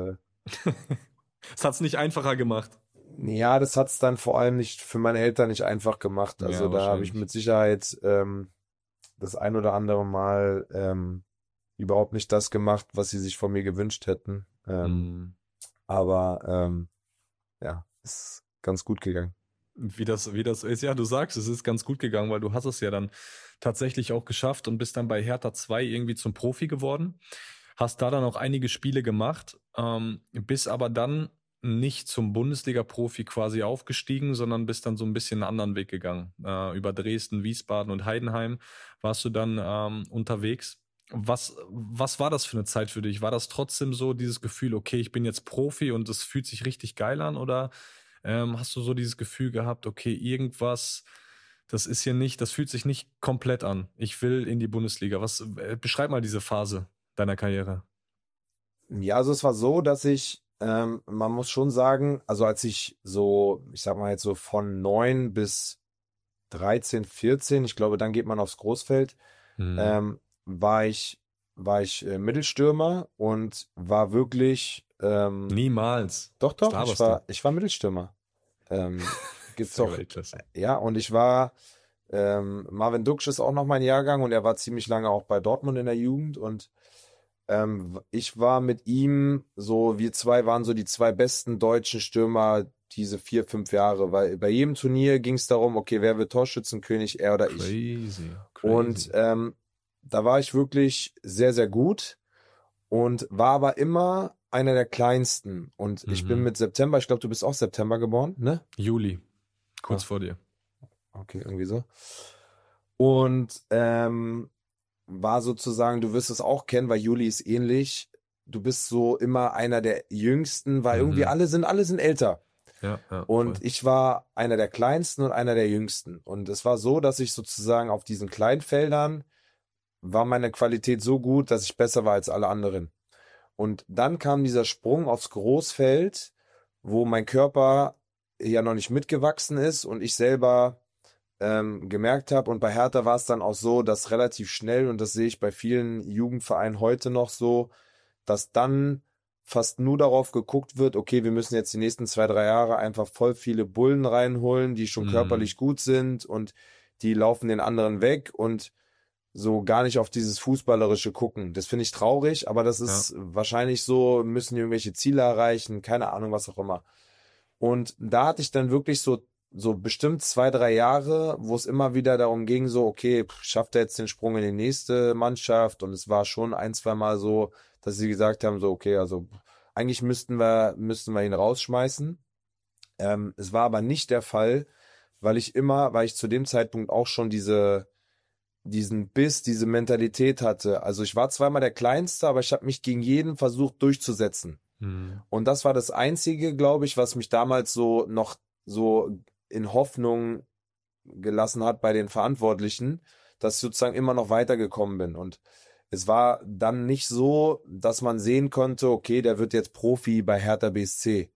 Das hat es nicht einfacher gemacht. ja, das hat es dann vor allem nicht für meine Eltern nicht einfach gemacht. Also Ja, da habe ich wahrscheinlich. mit Sicherheit das ein oder andere Mal überhaupt nicht das gemacht, was sie sich von mir gewünscht hätten. Mhm. Aber ja, ist ganz gut gegangen. Wie das ist, ja, du sagst, es ist ganz gut gegangen, weil du hast es ja dann tatsächlich auch geschafft und bist dann bei Hertha 2 irgendwie zum Profi geworden. Hast da dann auch einige Spiele gemacht, bist aber dann nicht zum Bundesliga-Profi quasi aufgestiegen, sondern bist dann so ein bisschen einen anderen Weg gegangen. Über Dresden, Wiesbaden und Heidenheim warst du dann unterwegs. Was war das für eine Zeit für dich? War das trotzdem so dieses Gefühl, okay, ich bin jetzt Profi und es fühlt sich richtig geil an? Oder hast du so dieses Gefühl gehabt, okay, irgendwas, das ist hier nicht, das fühlt sich nicht komplett an. Ich will in die Bundesliga. Beschreib mal diese Phase deiner Karriere. Ja, also es war so, dass man muss schon sagen, also als ich so, ich sag mal jetzt so von 9 bis 13, 14, ich glaube, dann geht man aufs Großfeld, Hm. ähm, war ich Mittelstürmer und war wirklich, Niemals. doch, Was doch, laberst du? ich war Mittelstürmer. Das ist Gibt's ja auch, Weltklasse. ja, und ich war, Marvin Duksch ist auch noch mein Jahrgang und er war ziemlich lange auch bei Dortmund in der Jugend und ich war mit ihm so, wir zwei waren so die 2 besten deutschen Stürmer diese 4, 5 Jahre, weil bei jedem Turnier ging es darum, okay, wer wird Torschützenkönig, er oder ich. Crazy, Und crazy. da war ich wirklich sehr, sehr gut und war aber immer einer der Kleinsten. Und ich bin mit September, ich glaube, du bist auch September geboren, ne? Juli, kurz Ja. vor dir. Okay, irgendwie so. Und war sozusagen, du wirst es auch kennen, weil Juli ist ähnlich. Du bist so immer einer der Jüngsten, weil irgendwie alle sind älter. Ja, Und voll. ich war einer der Kleinsten und einer der Jüngsten. Und es war so, dass ich sozusagen auf diesen Kleinfeldern war meine Qualität so gut, dass ich besser war als alle anderen. Und dann kam dieser Sprung aufs Großfeld, wo mein Körper ja noch nicht mitgewachsen ist und ich selber gemerkt habe. Und bei Hertha war es dann auch so, dass relativ schnell, und das sehe ich bei vielen Jugendvereinen heute noch so, dass dann fast nur darauf geguckt wird, okay, wir müssen jetzt die nächsten 2, 3 Jahre einfach voll viele Bullen reinholen, die schon körperlich gut sind und die laufen den anderen weg und so gar nicht auf dieses Fußballerische gucken. Das finde ich traurig, aber das ist wahrscheinlich so, müssen die irgendwelche Ziele erreichen, keine Ahnung, was auch immer. Und da hatte ich dann wirklich so bestimmt 2, 3 Jahre, wo es immer wieder darum ging, so, okay, schafft er jetzt den Sprung in die nächste Mannschaft? Und es war schon 1, 2 Mal so, dass sie gesagt haben, so, okay, also eigentlich müssten wir ihn rausschmeißen. Es war aber nicht der Fall, weil ich zu dem Zeitpunkt auch schon diesen Biss, diese Mentalität hatte. Also ich war zweimal der Kleinste, aber ich habe mich gegen jeden versucht durchzusetzen. Und das war das Einzige, glaube ich, was mich damals so noch so in Hoffnung gelassen hat bei den Verantwortlichen, dass ich sozusagen immer noch weitergekommen bin. Und es war dann nicht so, dass man sehen konnte, okay, der wird jetzt Profi bei Hertha BSC.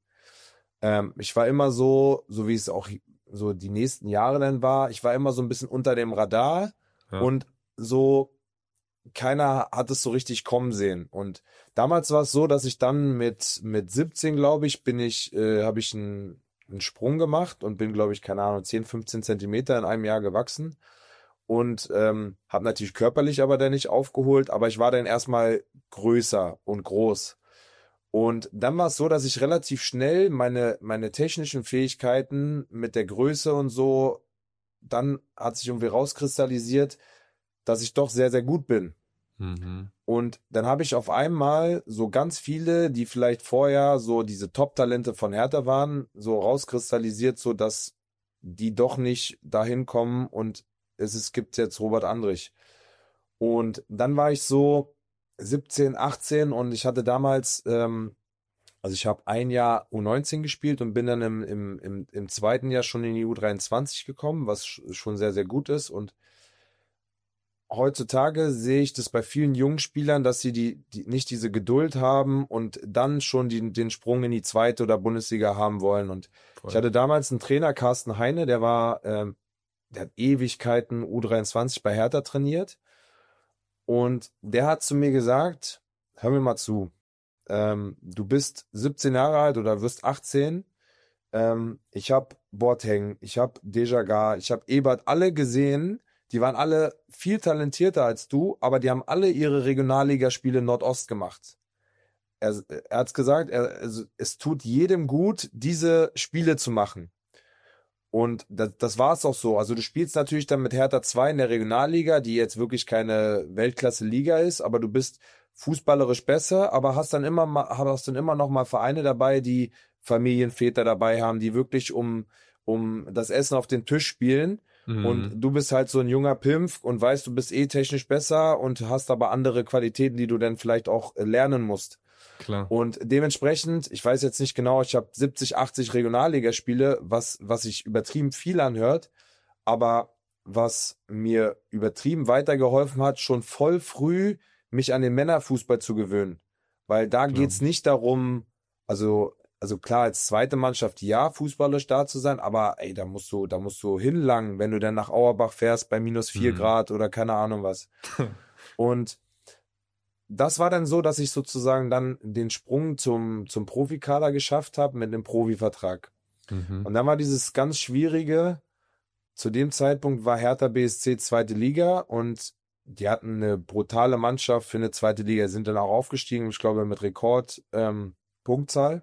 Ich war immer so wie es auch so die nächsten Jahre dann war, ich war immer so ein bisschen unter dem Radar und so keiner hat es so richtig kommen sehen. Und damals war es so, dass ich dann mit 17, glaube ich, habe ich einen Sprung gemacht und bin, glaube ich, keine Ahnung, 10, 15 Zentimeter in einem Jahr gewachsen und habe natürlich körperlich aber dann nicht aufgeholt, aber ich war dann erstmal größer und groß. Und dann war es so, dass ich relativ schnell meine technischen Fähigkeiten mit der Größe und so, dann hat sich irgendwie rauskristallisiert, dass ich doch sehr, sehr gut bin. Und dann habe ich auf einmal so ganz viele, die vielleicht vorher so diese Top-Talente von Hertha waren, so rauskristallisiert, so dass die doch nicht dahin kommen und gibt jetzt Robert Andrich. Und dann war ich so 17, 18 und ich hatte damals, also ich habe ein Jahr U19 gespielt und bin dann im zweiten Jahr schon in die U23 gekommen, was schon sehr, sehr gut ist. Und heutzutage sehe ich das bei vielen jungen Spielern, dass sie die nicht diese Geduld haben und dann schon den Sprung in die zweite oder Bundesliga haben wollen. Und ich hatte damals einen Trainer, Carsten Heine, der hat Ewigkeiten U23 bei Hertha trainiert. Und der hat zu mir gesagt, hör mir mal zu, du bist 17 Jahre alt oder wirst 18. Ich habe Boateng, ich habe Dejaga, ich habe Ebert, alle gesehen. Die waren alle viel talentierter als du, aber die haben alle ihre Regionalligaspiele Nordost gemacht. Er hat's gesagt, es tut jedem gut, diese Spiele zu machen. Und das war es auch so. Also du spielst natürlich dann mit Hertha 2 in der Regionalliga, die jetzt wirklich keine Weltklasse-Liga ist, aber du bist fußballerisch besser, aber hast dann immer noch mal Vereine dabei, die Familienväter dabei haben, die wirklich um das Essen auf den Tisch spielen. Und du bist halt so ein junger Pimpf und weißt, du bist technisch besser und hast aber andere Qualitäten, die du dann vielleicht auch lernen musst. Klar. Und dementsprechend, ich weiß jetzt nicht genau, ich habe 70, 80 Regionalligaspiele, was sich übertrieben viel anhört, aber was mir übertrieben weitergeholfen hat, schon voll früh mich an den Männerfußball zu gewöhnen. Weil da geht's nicht darum, also klar, als zweite Mannschaft ja, fußballerisch da zu sein, aber ey, da musst du hinlangen, wenn du dann nach Auerbach fährst bei -4 Grad oder keine Ahnung was. Und das war dann so, dass ich sozusagen dann den Sprung zum Profikader geschafft habe mit einem Profivertrag. Und dann war dieses ganz Schwierige, zu dem Zeitpunkt war Hertha BSC zweite Liga und die hatten eine brutale Mannschaft für eine zweite Liga, sind dann auch aufgestiegen, ich glaube mit Rekord Punktzahl.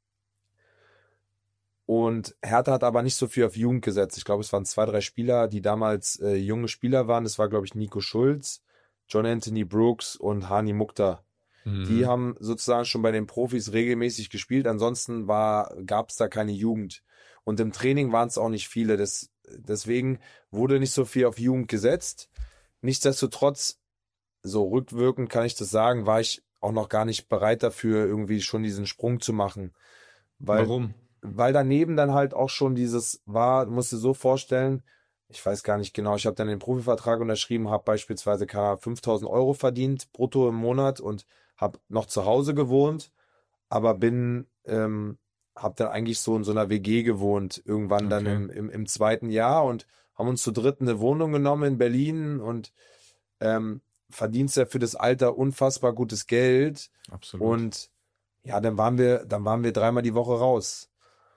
Und Hertha hat aber nicht so viel auf Jugend gesetzt. Ich glaube, es waren 2, 3 Spieler, die damals junge Spieler waren. Das war, glaube ich, Nico Schulz, John Anthony Brooks und Hani Mukhtar. Die haben sozusagen schon bei den Profis regelmäßig gespielt. Ansonsten gab es da keine Jugend. Und im Training waren es auch nicht viele. Deswegen wurde nicht so viel auf Jugend gesetzt. Nichtsdestotrotz, so rückwirkend kann ich das sagen, war ich auch noch gar nicht bereit dafür, irgendwie schon diesen Sprung zu machen. Warum? Weil daneben dann halt auch schon dieses war, musst du dir so vorstellen, ich weiß gar nicht genau, ich habe dann den Profivertrag unterschrieben, habe beispielsweise 5.000 Euro verdient, brutto im Monat und habe noch zu Hause gewohnt, aber habe dann eigentlich so in so einer WG gewohnt, irgendwann dann im zweiten Jahr und haben uns zu dritt eine Wohnung genommen in Berlin und verdienst ja für das Alter unfassbar gutes Geld. Absolut. Und ja, dann waren wir 3-mal die Woche raus.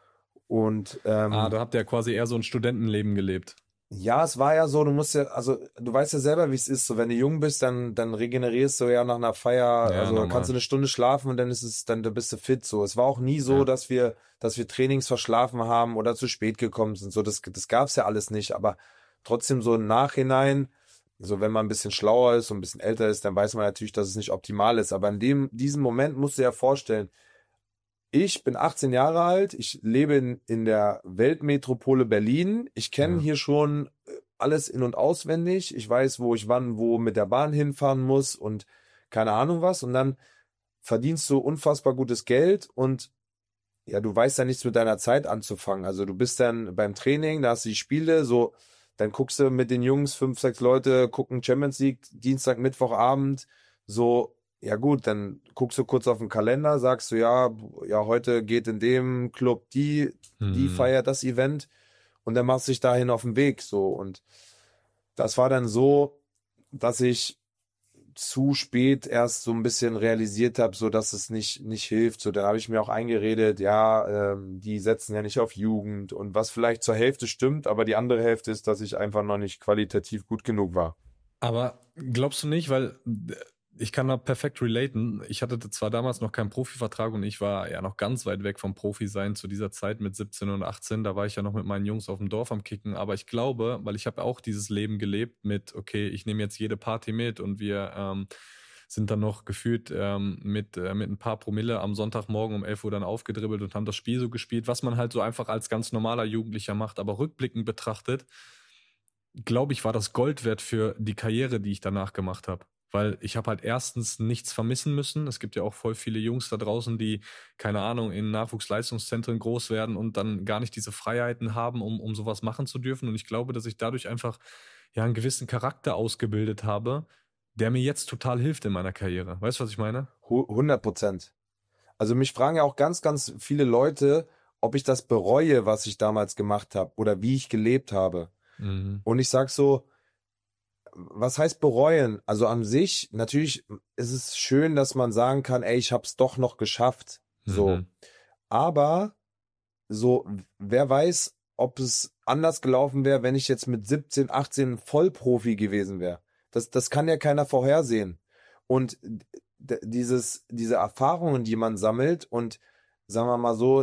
Und da habt ihr ja quasi eher so ein Studentenleben gelebt. ja, es war ja so, du weißt ja selber, wie es ist. So, wenn du jung bist, dann regenerierst du ja nach einer Feier, also normal. kannst du eine Stunde schlafen und dann bist du fit. So, es war auch nie so, dass wir Trainings verschlafen haben oder zu spät gekommen sind. So, das gab's ja alles nicht. Aber trotzdem so im Nachhinein, so wenn man ein bisschen schlauer ist und ein bisschen älter ist, dann weiß man natürlich, dass es nicht optimal ist. Aber in diesem Moment musst du dir ja vorstellen, ich bin 18 Jahre alt, ich lebe in der Weltmetropole Berlin. Ich kenne hier schon alles in- und auswendig. Ich weiß, wo ich wo mit der Bahn hinfahren muss und keine Ahnung was. Und dann verdienst du unfassbar gutes Geld und ja, du weißt ja nichts mit deiner Zeit anzufangen. Also du bist dann beim Training, da hast du die Spiele, so, dann guckst du mit den Jungs, 5, 6 Leute, gucken Champions League, Dienstag, Mittwochabend, so. Ja gut, dann guckst du kurz auf den Kalender, sagst du, ja, heute geht in dem Club die feiert das Event und dann machst du dich dahin auf den Weg, so. Und das war dann so, dass ich zu spät erst so ein bisschen realisiert habe, so dass es nicht hilft. So, dann habe ich mir auch eingeredet, die setzen ja nicht auf Jugend und was vielleicht zur Hälfte stimmt, aber die andere Hälfte ist, dass ich einfach noch nicht qualitativ gut genug war. Aber glaubst du nicht, weil ich kann da perfekt relaten. Ich hatte zwar damals noch keinen Profivertrag und ich war ja noch ganz weit weg vom Profi sein zu dieser Zeit mit 17 und 18. Da war ich ja noch mit meinen Jungs auf dem Dorf am Kicken. Aber ich glaube, weil ich habe auch dieses Leben gelebt mit, okay, ich nehme jetzt jede Party mit und wir sind dann noch gefühlt mit ein paar Promille am Sonntagmorgen um 11 Uhr dann aufgedribbelt und haben das Spiel so gespielt, was man halt so einfach als ganz normaler Jugendlicher macht. Aber rückblickend betrachtet, glaube ich, war das Gold wert für die Karriere, die ich danach gemacht habe. Weil ich habe halt erstens nichts vermissen müssen. Es gibt ja auch voll viele Jungs da draußen, die, keine Ahnung, in Nachwuchsleistungszentren groß werden und dann gar nicht diese Freiheiten haben, um sowas machen zu dürfen. Und ich glaube, dass ich dadurch einfach ja einen gewissen Charakter ausgebildet habe, der mir jetzt total hilft in meiner Karriere. Weißt du, was ich meine? 100%. Also mich fragen ja auch ganz, ganz viele Leute, ob ich das bereue, was ich damals gemacht habe oder wie ich gelebt habe. Und ich sag so, was heißt bereuen? Also an sich, natürlich ist es schön, dass man sagen kann, ey, ich hab's doch noch geschafft. So. Aber so, wer weiß, ob es anders gelaufen wäre, wenn ich jetzt mit 17, 18 Vollprofi gewesen wäre. Das kann ja keiner vorhersehen. Und diese Erfahrungen, die man sammelt und sagen wir mal so,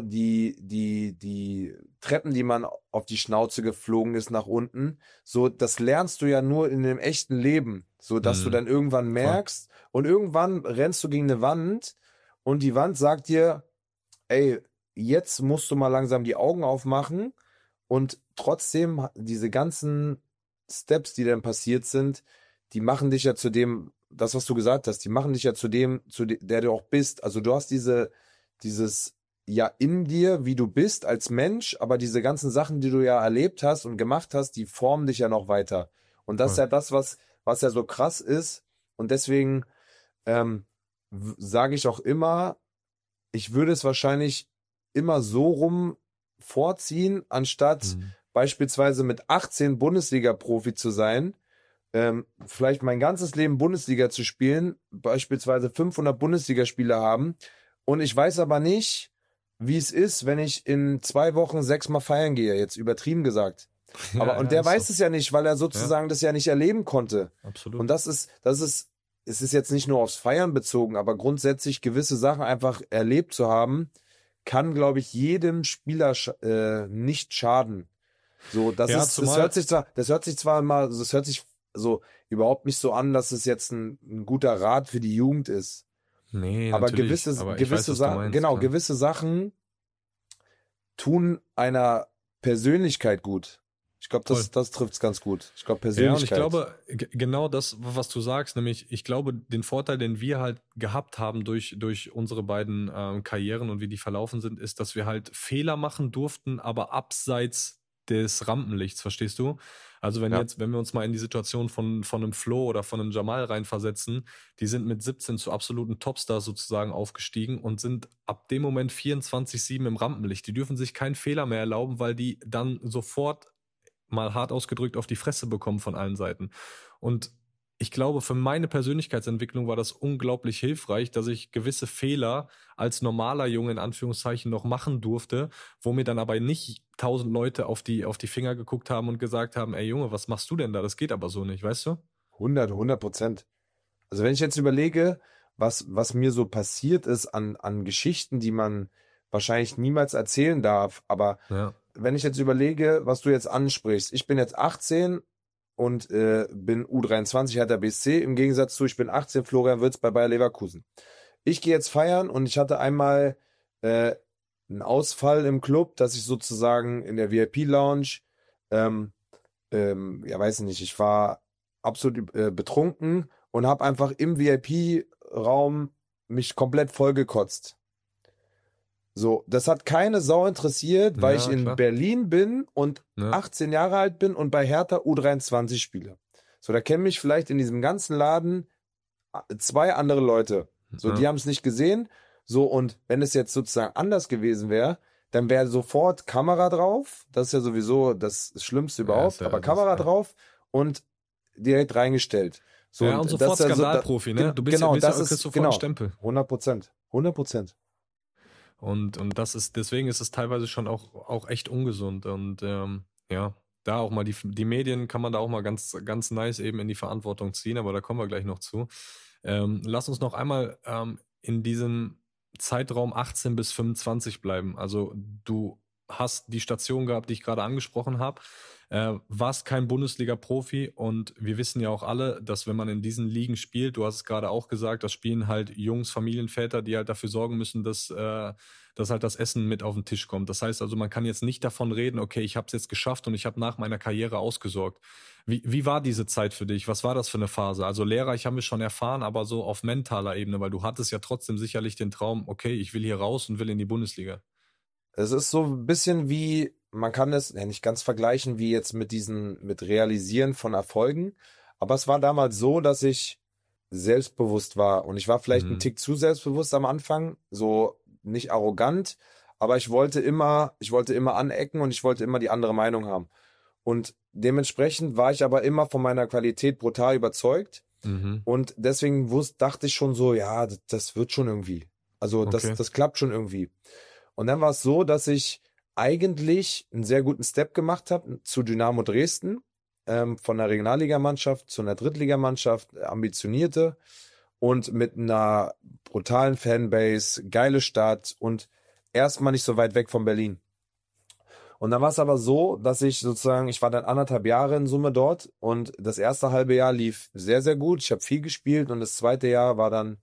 die Treppen, die man auf die Schnauze geflogen ist nach unten, so, das lernst du ja nur in dem echten Leben, so, dass du dann irgendwann merkst und irgendwann rennst du gegen eine Wand und die Wand sagt dir, ey, jetzt musst du mal langsam die Augen aufmachen und trotzdem diese ganzen Steps, die dann passiert sind, die machen dich ja zu dem, das, was du gesagt hast, die machen dich ja zu dem, der du auch bist. Also du hast dieses ja in dir, wie du bist als Mensch, aber diese ganzen Sachen, die du ja erlebt hast und gemacht hast, die formen dich ja noch weiter. Und das ist ja das, was ja so krass ist. Und deswegen sage ich auch immer, ich würde es wahrscheinlich immer so rum vorziehen, anstatt beispielsweise mit 18 Bundesliga-Profi zu sein, vielleicht mein ganzes Leben Bundesliga zu spielen, beispielsweise 500 Bundesligaspiele haben. Und ich weiß aber nicht, wie es ist, wenn ich in 2 Wochen 6-mal feiern gehe, jetzt übertrieben gesagt. Aber und der weiß es ja nicht, weil er sozusagen das ja nicht erleben konnte. Absolut. Und es ist jetzt nicht nur aufs Feiern bezogen, aber grundsätzlich gewisse Sachen einfach erlebt zu haben, kann, glaube ich, jedem Spieler nicht schaden. So, das hört sich zwar mal, das hört sich also überhaupt nicht so an, dass es jetzt ein guter Rat für die Jugend ist. Nee, Aber natürlich. gewisse, Aber ich gewisse weiß, was du Sachen, meinst, genau, klar. gewisse Sachen tun einer Persönlichkeit gut. Ich glaube, Voll. das trifft es ganz gut. Ich glaube, Ja, und ich Persönlichkeit. glaube, genau das, was du sagst, nämlich, ich glaube, den Vorteil, den wir halt gehabt haben durch unsere beiden Karrieren und wie die verlaufen sind, ist, dass wir halt Fehler machen durften, aber abseits des Rampenlichts, verstehst du? Also wenn Ja. wir uns mal in die Situation von einem Flo oder von einem Jamal reinversetzen, die sind mit 17 zu absoluten Topstars sozusagen aufgestiegen und sind ab dem Moment 24/7 im Rampenlicht. Die dürfen sich keinen Fehler mehr erlauben, weil die dann sofort mal hart ausgedrückt auf die Fresse bekommen von allen Seiten. Und ich glaube, für meine Persönlichkeitsentwicklung war das unglaublich hilfreich, dass ich gewisse Fehler als normaler Junge in Anführungszeichen noch machen durfte, wo mir dann aber nicht 1000 Leute auf die Finger geguckt haben und gesagt haben, ey Junge, was machst du denn da? Das geht aber so nicht, weißt du? 100%. Also wenn ich jetzt überlege, was mir so passiert ist an Geschichten, die man wahrscheinlich niemals erzählen darf, aber Ja. wenn ich jetzt überlege, was du jetzt ansprichst, ich bin jetzt 18 und bin U23 Hertha BSC, im Gegensatz zu, ich bin 18, Florian Wirtz bei Bayer Leverkusen. Ich gehe jetzt feiern und ich hatte einmal einen Ausfall im Club, dass ich sozusagen in der VIP-Lounge, ja weiß ich nicht, ich war absolut betrunken und habe einfach im VIP-Raum mich komplett vollgekotzt. So, das hat keine Sau interessiert, weil Ja, ich in klar. Berlin bin und Ja. 18 Jahre alt bin und bei Hertha U23 spiele. So, da kennen mich vielleicht in diesem ganzen Laden 2 andere Leute. So, Ja. die haben es nicht gesehen. So, und wenn es jetzt sozusagen anders gewesen wäre, dann wäre sofort Kamera drauf. Das ist ja sowieso das Schlimmste überhaupt. ist ja- aber das- Kamera ja. drauf und direkt reingestellt. So, Ja, und das sofort ist ja so- Skandalprofi, ne? Du bist genau, ja, das kriegst ist, sofort genau, einen Stempel. 100%. 100%. Und deswegen ist es teilweise schon auch echt ungesund. Und ja, da auch mal die Medien kann man da auch mal ganz, ganz nice eben in die Verantwortung ziehen, aber da kommen wir gleich noch zu. Lass uns noch einmal in diesem Zeitraum 18 bis 25 bleiben. Also du hast die Station gehabt, die ich gerade angesprochen habe, warst kein Bundesliga-Profi und wir wissen ja auch alle, dass wenn man in diesen Ligen spielt, du hast es gerade auch gesagt, das spielen halt Jungs, Familienväter, die halt dafür sorgen müssen, dass halt das Essen mit auf den Tisch kommt. Das heißt also, man kann jetzt nicht davon reden, okay, ich habe es jetzt geschafft und ich habe nach meiner Karriere ausgesorgt. Wie war diese Zeit für dich? Was war das für eine Phase? Also lehrreich haben wir schon erfahren, aber so auf mentaler Ebene, weil du hattest ja trotzdem sicherlich den Traum, okay, ich will hier raus und will in die Bundesliga. Es ist so ein bisschen wie, man kann es ja nicht ganz vergleichen wie jetzt mit Realisieren von Erfolgen. Aber es war damals so, dass ich selbstbewusst war. Und ich war vielleicht ein Tick zu selbstbewusst am Anfang, so nicht arrogant, aber ich wollte immer anecken und ich wollte immer die andere Meinung haben. Und dementsprechend war ich aber immer von meiner Qualität brutal überzeugt. Und deswegen dachte ich schon so, ja, das wird schon irgendwie. Also Okay. das klappt schon irgendwie. Und dann war es so, dass ich eigentlich einen sehr guten Step gemacht habe zu Dynamo Dresden, von der Regionalligamannschaft zu einer Drittligamannschaft, ambitionierte und mit einer brutalen Fanbase, geile Stadt und erstmal nicht so weit weg von Berlin. Und dann war es aber so, dass ich war dann 1,5 Jahre in Summe dort und das erste halbe Jahr lief sehr, sehr gut. Ich habe viel gespielt und das zweite Jahr war dann,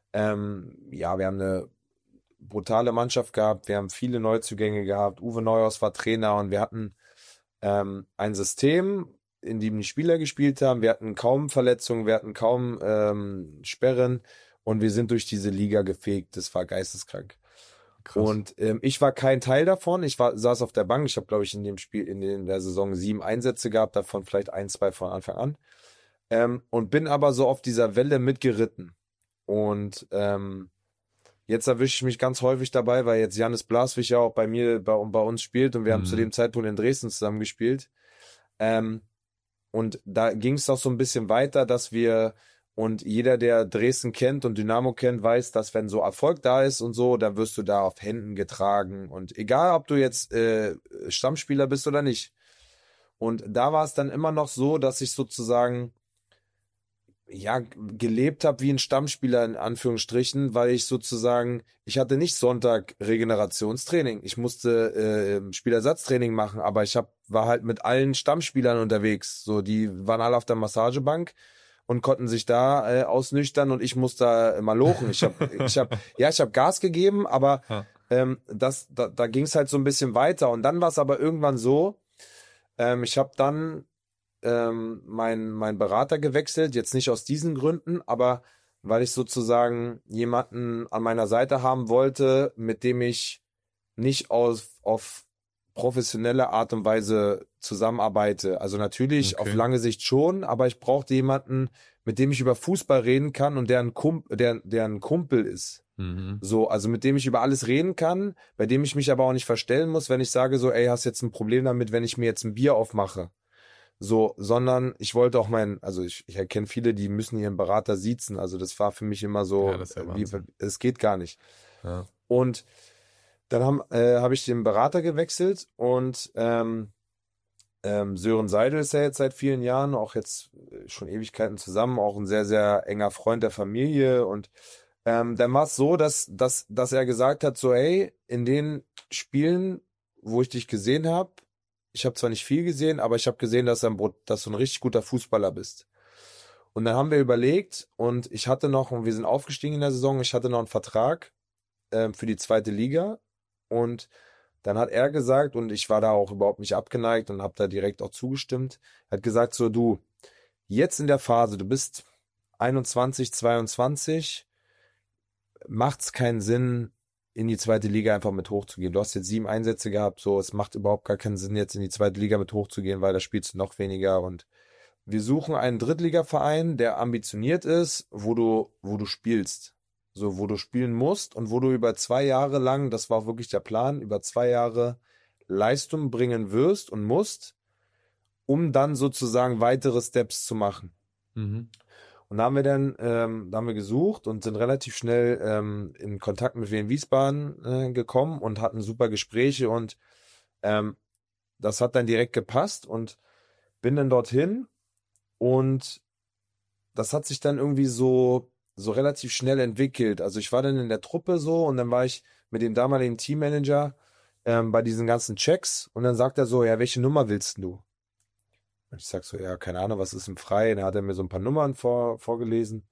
ja, wir haben eine brutale Mannschaft gehabt, wir haben viele Neuzugänge gehabt, Uwe Neuhaus war Trainer und wir hatten ein System, in dem die Spieler gespielt haben, wir hatten kaum Verletzungen, wir hatten kaum Sperren und wir sind durch diese Liga gefegt, das war geisteskrank. Krass. Und ich war kein Teil davon, saß auf der Bank, ich habe glaube ich in dem Spiel, in der Saison 7 Einsätze gehabt, davon vielleicht 1, 2 von Anfang an und bin aber so auf dieser Welle mitgeritten und jetzt erwische ich mich ganz häufig dabei, weil jetzt Janis Blaswig ja auch bei uns spielt und wir haben zu dem Zeitpunkt in Dresden zusammen gespielt. Und da ging es doch so ein bisschen weiter, und jeder, der Dresden kennt und Dynamo kennt, weiß, dass wenn so Erfolg da ist und so, dann wirst du da auf Händen getragen. Und egal, ob du jetzt Stammspieler bist oder nicht. Und da war es dann immer noch so, dass ich sozusagen ja, gelebt habe wie ein Stammspieler in Anführungsstrichen, weil ich hatte nicht Sonntag Regenerationstraining. Ich musste Spielersatztraining machen, aber ich habe war halt mit allen Stammspielern unterwegs. So, die waren alle auf der Massagebank und konnten sich da ausnüchtern und ich musste da mal lochen. Ich hab Gas gegeben, aber da ging es halt so ein bisschen weiter. Und dann war es aber irgendwann so, ich habe dann mein Berater gewechselt, jetzt nicht aus diesen Gründen, aber weil ich sozusagen jemanden an meiner Seite haben wollte, mit dem ich nicht auf professionelle Art und Weise zusammenarbeite. Also natürlich auf lange Sicht schon, aber ich brauchte jemanden, mit dem ich über Fußball reden kann und der ein Kumpel ist. So, also mit dem ich über alles reden kann, bei dem ich mich aber auch nicht verstellen muss, wenn ich sage so, ey, hast jetzt ein Problem damit, wenn ich mir jetzt ein Bier aufmache. So, sondern ich wollte auch ich erkenne viele, die müssen ihren Berater siezen. Also das war für mich immer so, es geht gar nicht. Ja. Und dann habe ich den Berater gewechselt und Sören Seidel ist ja jetzt seit vielen Jahren, auch jetzt schon Ewigkeiten zusammen, auch ein sehr, sehr enger Freund der Familie. Und dann war es so, dass er gesagt hat, so, ey, in den Spielen, wo ich dich gesehen habe, ich habe zwar nicht viel gesehen, aber ich habe gesehen, dass du ein richtig guter Fußballer bist. Und dann haben wir überlegt und wir sind aufgestiegen in der Saison, ich hatte noch einen Vertrag für die 2. Liga und dann hat er gesagt, und ich war da auch überhaupt nicht abgeneigt und habe da direkt auch zugestimmt, hat gesagt so, du, jetzt in der Phase, du bist 21, 22, macht's keinen Sinn, in die 2. Liga einfach mit hochzugehen. Du hast jetzt 7 Einsätze gehabt, so, es macht überhaupt gar keinen Sinn, jetzt in die 2. Liga mit hochzugehen, weil da spielst du noch weniger und wir suchen einen Drittligaverein, der ambitioniert ist, wo du spielst. So, wo du spielen musst und wo du über 2 Jahre lang, das war auch wirklich der Plan, über 2 Jahre Leistung bringen wirst und musst, um dann sozusagen weitere Steps zu machen. Und da haben wir gesucht und sind relativ schnell in Kontakt mit Wien Wiesbaden gekommen und hatten super Gespräche und das hat dann direkt gepasst und bin dann dorthin und das hat sich dann irgendwie so relativ schnell entwickelt. Also ich war dann in der Truppe so und dann war ich mit dem damaligen Teammanager bei diesen ganzen Checks und dann sagt er so, ja, welche Nummer willst du? Und ich sag so, ja, keine Ahnung, was ist im Freien? Da hat er mir so ein paar Nummern vorgelesen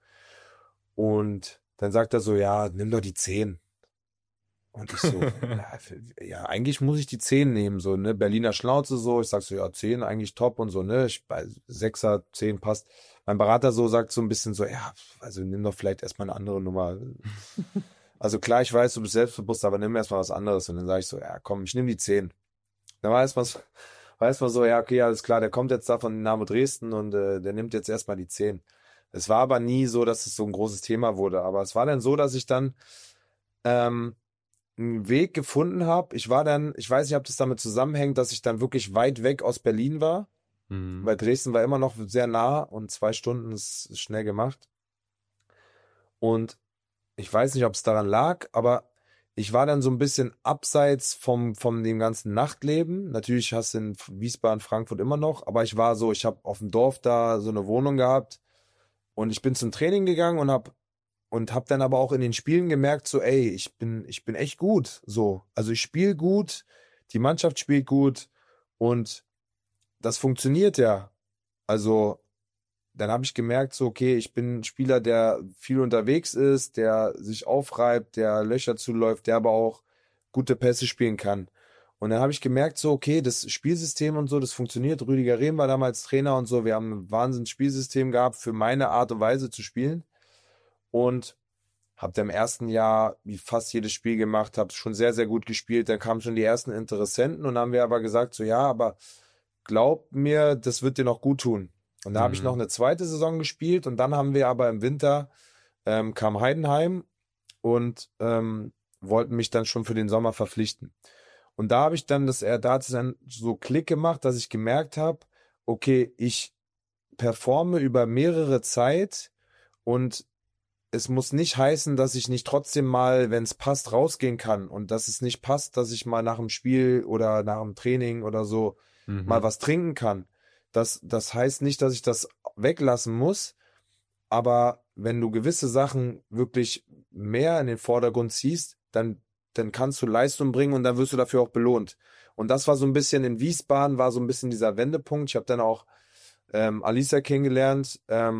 und dann sagt er so, ja, nimm doch die 10. Und ich so, ja, eigentlich muss ich die 10 nehmen, so, ne, Berliner Schnauze so, ich sag so, ja, 10 eigentlich top und so, ne, bei 6er, 10 passt. Mein Berater so sagt so ein bisschen so, ja, also nimm doch vielleicht erstmal eine andere Nummer. Also klar, ich weiß, du bist selbstbewusst, aber nimm erstmal was anderes. Und dann sage ich so, ja, komm, ich nehme die 10. Dann weiß man so, ja, okay, alles klar, der kommt jetzt da von Dynamo Dresden und der nimmt jetzt erstmal die 10. Es war aber nie so, dass es so ein großes Thema wurde. Aber es war dann so, dass ich dann einen Weg gefunden habe. Ich weiß nicht, ob das damit zusammenhängt, dass ich dann wirklich weit weg aus Berlin war. Weil Dresden war immer noch sehr nah und 2 Stunden ist schnell gemacht. Und ich weiß nicht, ob es daran lag, aber ich war dann so ein bisschen abseits vom dem ganzen Nachtleben. Natürlich hast du in Wiesbaden, Frankfurt immer noch, aber ich habe auf dem Dorf da so eine Wohnung gehabt und ich bin zum Training gegangen und hab dann aber auch in den Spielen gemerkt, so, ey, ich bin echt gut, so. Also ich spiele gut, die Mannschaft spielt gut und das funktioniert ja. Also dann habe ich gemerkt, so, okay, ich bin ein Spieler, der viel unterwegs ist, der sich aufreibt, der Löcher zuläuft, der aber auch gute Pässe spielen kann. Und dann habe ich gemerkt, so, okay, das Spielsystem und so, das funktioniert. Rüdiger Rehm war damals Trainer und so. Wir haben ein wahnsinniges Spielsystem gehabt für meine Art und Weise zu spielen. Und habe dann im ersten Jahr wie fast jedes Spiel gemacht, habe schon sehr, sehr gut gespielt. Dann kamen schon die ersten Interessenten und haben wir aber gesagt, so, ja, aber glaub mir, das wird dir noch gut tun. Und da habe ich noch eine 2. Saison gespielt und dann haben wir aber im Winter kam Heidenheim und wollten mich dann schon für den Sommer verpflichten. Und da habe ich dann da hat es dann so Klick gemacht, dass ich gemerkt habe, okay, ich performe über mehrere Zeit und es muss nicht heißen, dass ich nicht trotzdem mal, wenn es passt, rausgehen kann und dass es nicht passt, dass ich mal nach dem Spiel oder nach dem Training oder so mal was trinken kann. Das heißt nicht, dass ich das weglassen muss, aber wenn du gewisse Sachen wirklich mehr in den Vordergrund ziehst, dann kannst du Leistung bringen und dann wirst du dafür auch belohnt. Und das war so ein bisschen in Wiesbaden, war so ein bisschen dieser Wendepunkt. Ich habe dann auch Alicia kennengelernt.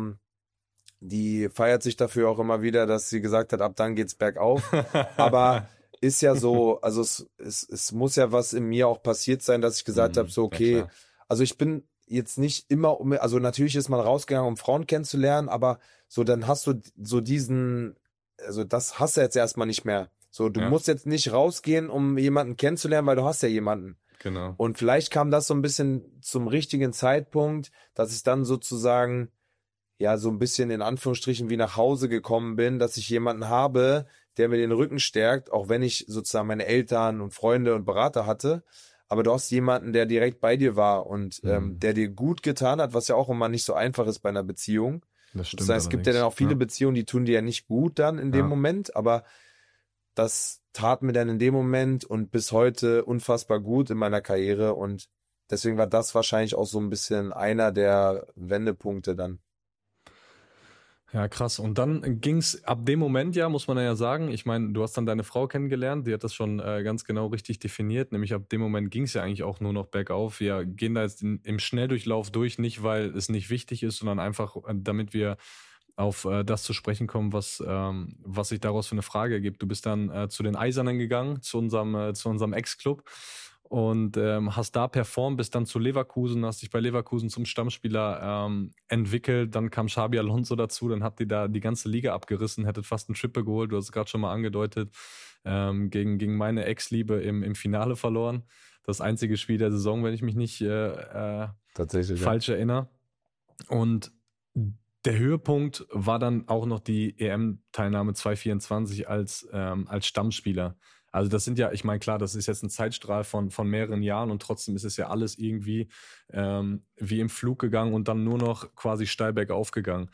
Die feiert sich dafür auch immer wieder, dass sie gesagt hat, ab dann geht's bergauf. Aber ist ja so, also es muss ja was in mir auch passiert sein, dass ich gesagt habe, so okay, ja, also ich bin jetzt nicht immer, also natürlich ist man rausgegangen, um Frauen kennenzulernen, aber so dann hast du so diesen, also das hast du jetzt erstmal nicht mehr. So, du musst jetzt nicht rausgehen, um jemanden kennenzulernen, weil du hast ja jemanden. Genau. Und vielleicht kam das so ein bisschen zum richtigen Zeitpunkt, dass ich dann sozusagen ja so ein bisschen in Anführungsstrichen wie nach Hause gekommen bin, dass ich jemanden habe, der mir den Rücken stärkt, auch wenn ich sozusagen meine Eltern und Freunde und Berater hatte. Aber du hast jemanden, der direkt bei dir war und der dir gut getan hat, was ja auch immer nicht so einfach ist bei einer Beziehung. Das stimmt. Das heißt, es gibt ja dann auch viele Beziehungen, die tun dir ja nicht gut dann in dem Moment, aber das tat mir dann in dem Moment und bis heute unfassbar gut in meiner Karriere und deswegen war das wahrscheinlich auch so ein bisschen einer der Wendepunkte dann. Ja, krass. Und dann ging's ab dem Moment ja, muss man ja sagen, ich meine, du hast dann deine Frau kennengelernt, die hat das schon ganz genau richtig definiert, nämlich ab dem Moment ging's ja eigentlich auch nur noch bergauf. Wir gehen da jetzt im Schnelldurchlauf durch, nicht weil es nicht wichtig ist, sondern einfach, damit wir auf das zu sprechen kommen, was sich daraus für eine Frage ergibt. Du bist dann zu den Eisernen gegangen, zu unserem Ex-Club und hast da performt, bist dann zu Leverkusen, hast dich bei Leverkusen zum Stammspieler entwickelt, dann kam Xabi Alonso dazu, dann habt ihr da die ganze Liga abgerissen, hättet fast einen Triple geholt, du hast es gerade schon mal angedeutet, gegen meine Ex-Liebe im Finale verloren. Das einzige Spiel der Saison, wenn ich mich nicht Tatsächlich falsch erinnere. Und der Höhepunkt war dann auch noch die EM-Teilnahme 2024 als Stammspieler. Also das sind ja, ich meine, klar, das ist jetzt ein Zeitstrahl von mehreren Jahren und trotzdem ist es ja alles irgendwie wie im Flug gegangen und dann nur noch quasi steil bergauf gegangen.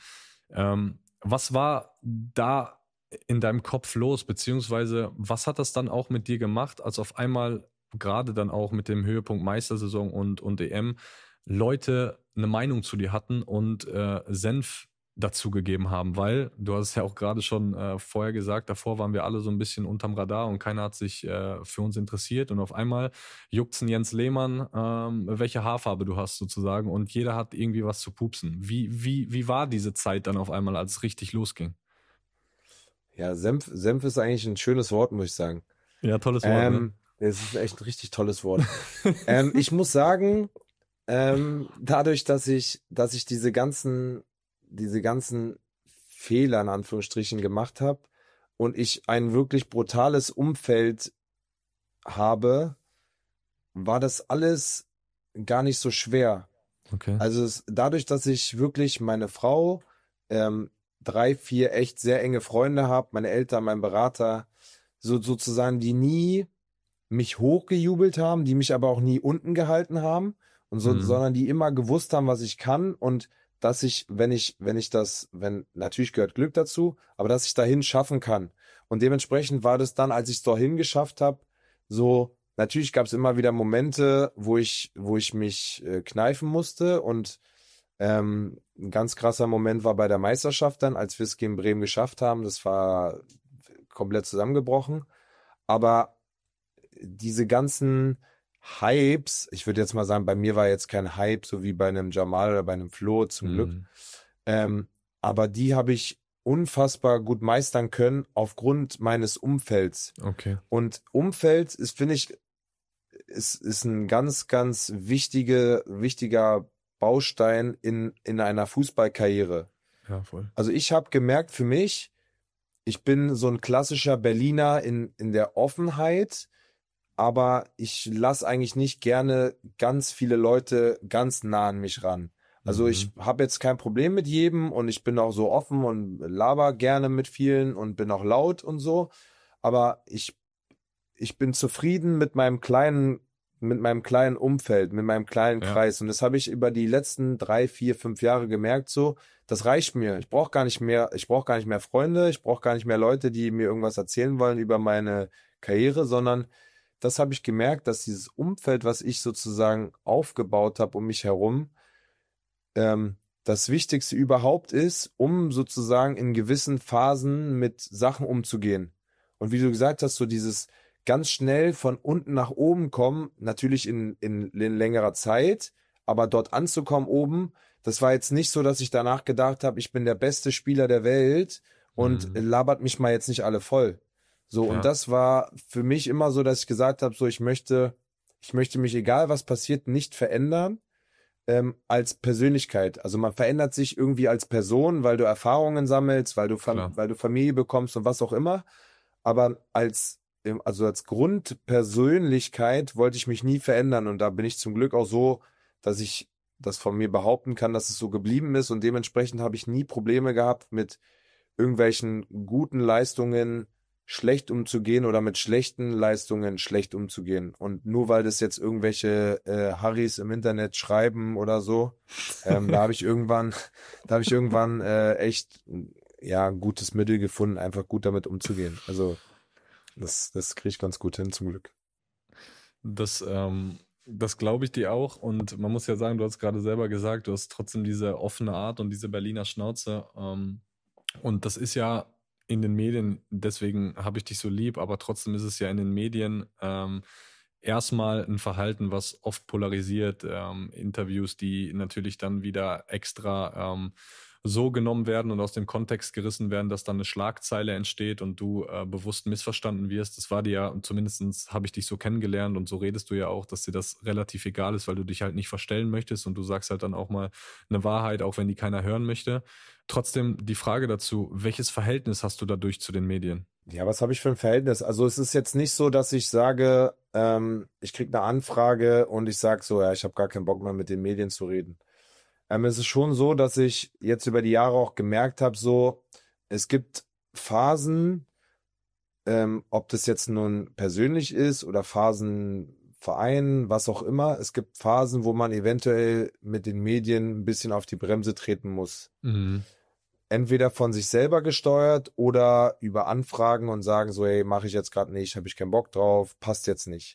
Was war da in deinem Kopf los, beziehungsweise was hat das dann auch mit dir gemacht, als auf einmal, gerade dann auch mit dem Höhepunkt Meistersaison und EM, Leute eine Meinung zu dir hatten und Senf dazu gegeben haben, weil, du hast es ja auch gerade schon vorher gesagt, davor waren wir alle so ein bisschen unterm Radar und keiner hat sich für uns interessiert und auf einmal juckt's einen Jens Lehmann, welche Haarfarbe du hast sozusagen und jeder hat irgendwie was zu pupsen. Wie war diese Zeit dann auf einmal, als es richtig losging? Ja, Senf ist eigentlich ein schönes Wort, muss ich sagen. Ja, tolles Wort, ne? Es ist echt ein richtig tolles Wort. Ich muss sagen, dadurch, dass ich diese ganzen Fehler in Anführungsstrichen gemacht habe und ich ein wirklich brutales Umfeld habe, war das alles gar nicht so schwer. Okay. Also dadurch, dass ich wirklich meine Frau, 3, 4 echt sehr enge Freunde habe, meine Eltern, mein Berater, sozusagen, die nie mich hochgejubelt haben, die mich aber auch nie unten gehalten haben und so, sondern die immer gewusst haben, was ich kann und dass ich, natürlich gehört Glück dazu, aber dass ich dahin schaffen kann. Und dementsprechend war das dann, als ich es dahin geschafft habe, so, natürlich gab es immer wieder Momente, wo ich mich kneifen musste und ein ganz krasser Moment war bei der Meisterschaft dann, als wir es gegen Bremen geschafft haben. Das war komplett zusammengebrochen. Aber diese ganzen Hypes, ich würde jetzt mal sagen, bei mir war jetzt kein Hype, so wie bei einem Jamal oder bei einem Flo, zum Glück. Aber die habe ich unfassbar gut meistern können aufgrund meines Umfelds. Okay. Und Umfeld ist, finde ich, ist ein ganz, ganz wichtiger Baustein in einer Fußballkarriere. Ja, voll. Also ich habe gemerkt für mich, ich bin so ein klassischer Berliner in der Offenheit, aber ich lasse eigentlich nicht gerne ganz viele Leute ganz nah an mich ran. Also ich habe jetzt kein Problem mit jedem und ich bin auch so offen und laber gerne mit vielen und bin auch laut und so, aber ich bin zufrieden mit meinem kleinen Umfeld, mit meinem kleinen Kreis. Und das habe ich über die letzten 3, 4, 5 Jahre gemerkt, so, das reicht mir. Ich brauche gar nicht mehr Freunde, ich brauche gar nicht mehr Leute, die mir irgendwas erzählen wollen über meine Karriere, sondern das habe ich gemerkt, dass dieses Umfeld, was ich sozusagen aufgebaut habe um mich herum, das Wichtigste überhaupt ist, um sozusagen in gewissen Phasen mit Sachen umzugehen. Und wie du gesagt hast, so dieses ganz schnell von unten nach oben kommen, natürlich in längerer Zeit, aber dort anzukommen oben, das war jetzt nicht so, dass ich danach gedacht habe, ich bin der beste Spieler der Welt und labert mich mal jetzt nicht alle voll. So, und das war für mich immer so, dass ich gesagt habe, so, ich möchte mich, egal was passiert, nicht verändern, als Persönlichkeit. Also man verändert sich irgendwie als Person, weil du Erfahrungen sammelst, weil du Familie bekommst und was auch immer. Aber als Grundpersönlichkeit wollte ich mich nie verändern. Und da bin ich zum Glück auch so, dass ich das von mir behaupten kann, dass es so geblieben ist. Und dementsprechend habe ich nie Probleme gehabt, mit irgendwelchen guten Leistungen schlecht umzugehen oder mit schlechten Leistungen schlecht umzugehen. Und nur weil das jetzt irgendwelche Harrys im Internet schreiben oder so, da habe ich irgendwann echt ein gutes Mittel gefunden, einfach gut damit umzugehen. Also das kriege ich ganz gut hin, zum Glück. Das glaube ich dir auch. Und man muss ja sagen, du hast gerade selber gesagt, du hast trotzdem diese offene Art und diese Berliner Schnauze. Und das ist ja in den Medien, deswegen habe ich dich so lieb, aber trotzdem ist es ja in den Medien erstmal ein Verhalten, was oft polarisiert. Interviews, die natürlich dann wieder extra so genommen werden und aus dem Kontext gerissen werden, dass dann eine Schlagzeile entsteht und du bewusst missverstanden wirst. Das war dir ja, zumindest habe ich dich so kennengelernt und so redest du ja auch, dass dir das relativ egal ist, weil du dich halt nicht verstellen möchtest und du sagst halt dann auch mal eine Wahrheit, auch wenn die keiner hören möchte. Trotzdem die Frage dazu, welches Verhältnis hast du dadurch zu den Medien? Ja, was habe ich für ein Verhältnis? Also es ist jetzt nicht so, dass ich sage, ich kriege eine Anfrage und ich sage so, ja, ich habe gar keinen Bock mehr mit den Medien zu reden. Es ist schon so, dass ich jetzt über die Jahre auch gemerkt habe, so, es gibt Phasen, ob das jetzt nun persönlich ist oder Phasen, Verein, was auch immer. Es gibt Phasen, wo man eventuell mit den Medien ein bisschen auf die Bremse treten muss. Entweder von sich selber gesteuert oder über Anfragen und sagen so, hey, mache ich jetzt gerade nicht, habe ich keinen Bock drauf, passt jetzt nicht.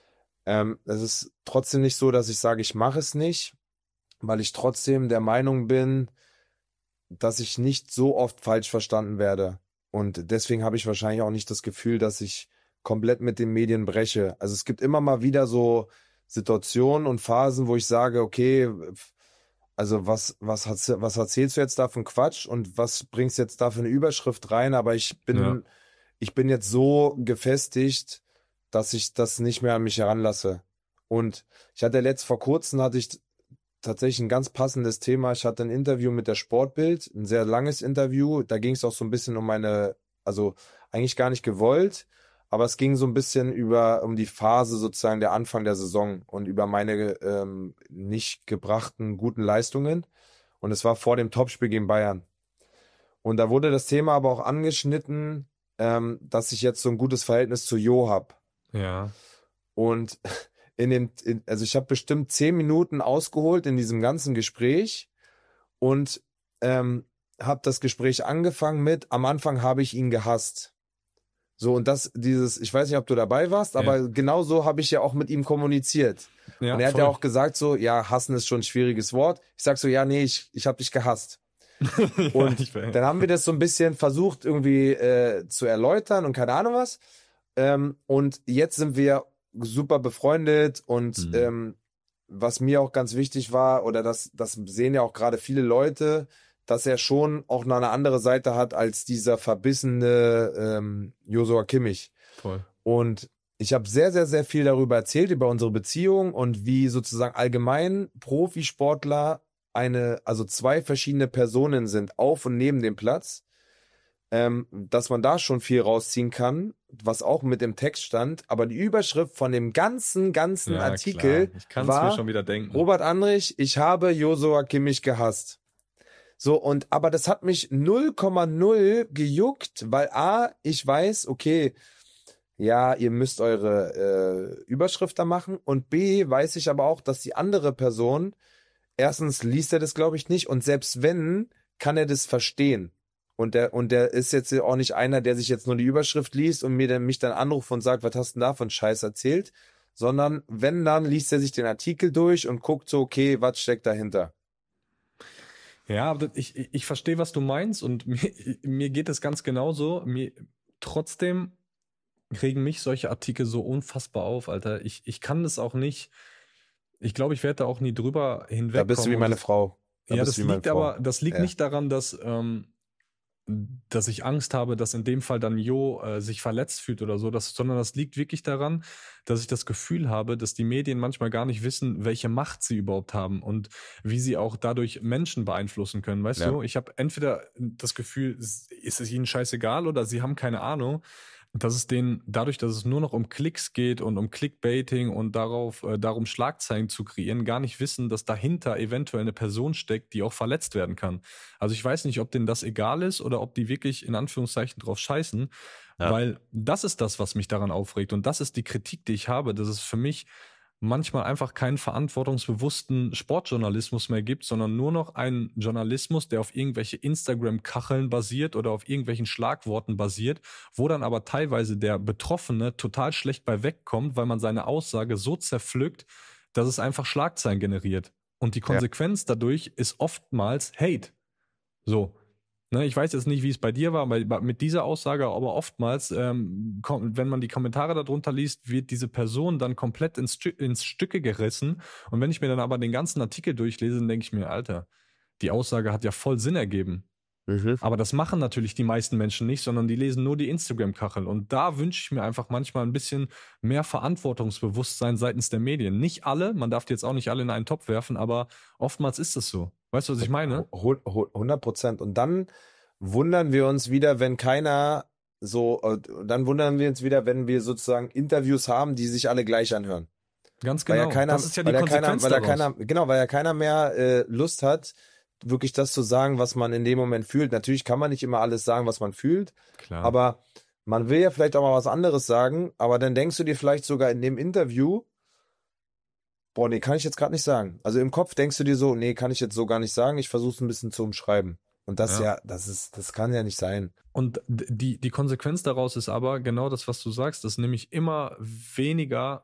Es ist trotzdem nicht so, dass ich sage, ich mache es nicht, weil ich trotzdem der Meinung bin, dass ich nicht so oft falsch verstanden werde. Und deswegen habe ich wahrscheinlich auch nicht das Gefühl, dass ich komplett mit den Medien breche. Also es gibt immer mal wieder so Situationen und Phasen, wo ich sage, okay, also was erzählst du jetzt da für einen Quatsch und was bringst du jetzt da für eine Überschrift rein? Aber ich bin jetzt so gefestigt, dass ich das nicht mehr an mich heranlasse. Und ich hatte vor kurzem hatte ich tatsächlich ein ganz passendes Thema. Ich hatte ein Interview mit der Sportbild, ein sehr langes Interview. Da ging es auch so ein bisschen um also eigentlich gar nicht gewollt, aber es ging so ein bisschen um die Phase sozusagen der Anfang der Saison und über meine nicht gebrachten guten Leistungen. Und es war vor dem Topspiel gegen Bayern. Und da wurde das Thema aber auch angeschnitten, dass ich jetzt so ein gutes Verhältnis zu Jo habe. Ja. Und also ich habe bestimmt 10 Minuten ausgeholt in diesem ganzen Gespräch und habe das Gespräch angefangen am Anfang habe ich ihn gehasst. So, und ich weiß nicht, ob du dabei warst, aber genau so habe ich ja auch mit ihm kommuniziert. Ja, und er hat ja auch gesagt so, ja, hassen ist schon ein schwieriges Wort. Ich sag so, ja, nee, ich habe dich gehasst. Und dann haben wir das so ein bisschen versucht irgendwie zu erläutern und keine Ahnung was. Und jetzt sind wir super befreundet und was mir auch ganz wichtig war, oder das sehen ja auch gerade viele Leute, dass er schon auch noch eine andere Seite hat als dieser verbissene Joshua Kimmich. Voll. Und ich habe sehr, sehr, sehr viel darüber erzählt, über unsere Beziehung und wie sozusagen allgemein Profisportler also zwei verschiedene Personen sind, auf und neben dem Platz. Dass man da schon viel rausziehen kann, was auch mit dem Text stand, aber die Überschrift von dem ganzen Artikel war, mir schon wieder denken. Robert Andrich, ich habe Joshua Kimmich gehasst. So, aber das hat mich 0,0 gejuckt, weil ich weiß, okay, ja, ihr müsst eure Überschrift da machen und B, weiß ich aber auch, dass die andere Person, erstens liest er das, glaube ich, nicht und selbst wenn, kann er das verstehen. Und der ist jetzt auch nicht einer, der sich jetzt nur die Überschrift liest und mich dann anruft und sagt, was hast du denn da von Scheiß erzählt? Sondern wenn, dann liest er sich den Artikel durch und guckt so, okay, was steckt dahinter? Ja, aber ich verstehe, was du meinst und mir geht es ganz genauso. Trotzdem regen mich solche Artikel so unfassbar auf, Alter. Ich kann das auch nicht. Ich glaube, ich werde da auch nie drüber hinwegkommen. Da bist du wie meine Frau. Das liegt Ja. nicht daran, dass ich Angst habe, dass in dem Fall dann Jo sich verletzt fühlt oder so, sondern das liegt wirklich daran, dass ich das Gefühl habe, dass die Medien manchmal gar nicht wissen, welche Macht sie überhaupt haben und wie sie auch dadurch Menschen beeinflussen können. Weißt du, ich habe entweder das Gefühl, ist es ihnen scheißegal oder sie haben keine Ahnung, dass es denen dadurch, dass es nur noch um Klicks geht und um Clickbaiting und darum Schlagzeilen zu kreieren, gar nicht wissen, dass dahinter eventuell eine Person steckt, die auch verletzt werden kann. Also ich weiß nicht, ob denen das egal ist oder ob die wirklich in Anführungszeichen drauf scheißen, weil das ist das, was mich daran aufregt und das ist die Kritik, die ich habe, dass es für mich manchmal einfach keinen verantwortungsbewussten Sportjournalismus mehr gibt, sondern nur noch einen Journalismus, der auf irgendwelche Instagram-Kacheln basiert oder auf irgendwelchen Schlagworten basiert, wo dann aber teilweise der Betroffene total schlecht bei wegkommt, weil man seine Aussage so zerpflückt, dass es einfach Schlagzeilen generiert. Und die Konsequenz dadurch ist oftmals Hate. So. Ne, ich weiß jetzt nicht, wie es bei dir war, mit dieser Aussage, aber oftmals, wenn man die Kommentare darunter liest, wird diese Person dann komplett ins Stücke gerissen. Und wenn ich mir dann aber den ganzen Artikel durchlese, dann denke ich mir, Alter, die Aussage hat ja voll Sinn ergeben. Aber das machen natürlich die meisten Menschen nicht, sondern die lesen nur die Instagram-Kachel. Und da wünsche ich mir einfach manchmal ein bisschen mehr Verantwortungsbewusstsein seitens der Medien. Nicht alle, man darf die jetzt auch nicht alle in einen Topf werfen, aber oftmals ist es so. Weißt du, was ich meine? 100%. Und dann wundern wir uns wieder, wenn wenn wir sozusagen Interviews haben, die sich alle gleich anhören. Ganz genau. Das ist ja die Konsequenz daraus. Weil ja keiner mehr Lust hat, wirklich das zu sagen, was man in dem Moment fühlt. Natürlich kann man nicht immer alles sagen, was man fühlt. Klar. Aber man will ja vielleicht auch mal was anderes sagen, aber dann denkst du dir vielleicht sogar in dem Interview, boah, nee, kann ich jetzt gerade nicht sagen. Also im Kopf denkst du dir so, nee, kann ich jetzt so gar nicht sagen, ich versuche es ein bisschen zu umschreiben. Und das das kann ja nicht sein. Und die Konsequenz daraus ist aber genau das, was du sagst, dass man immer weniger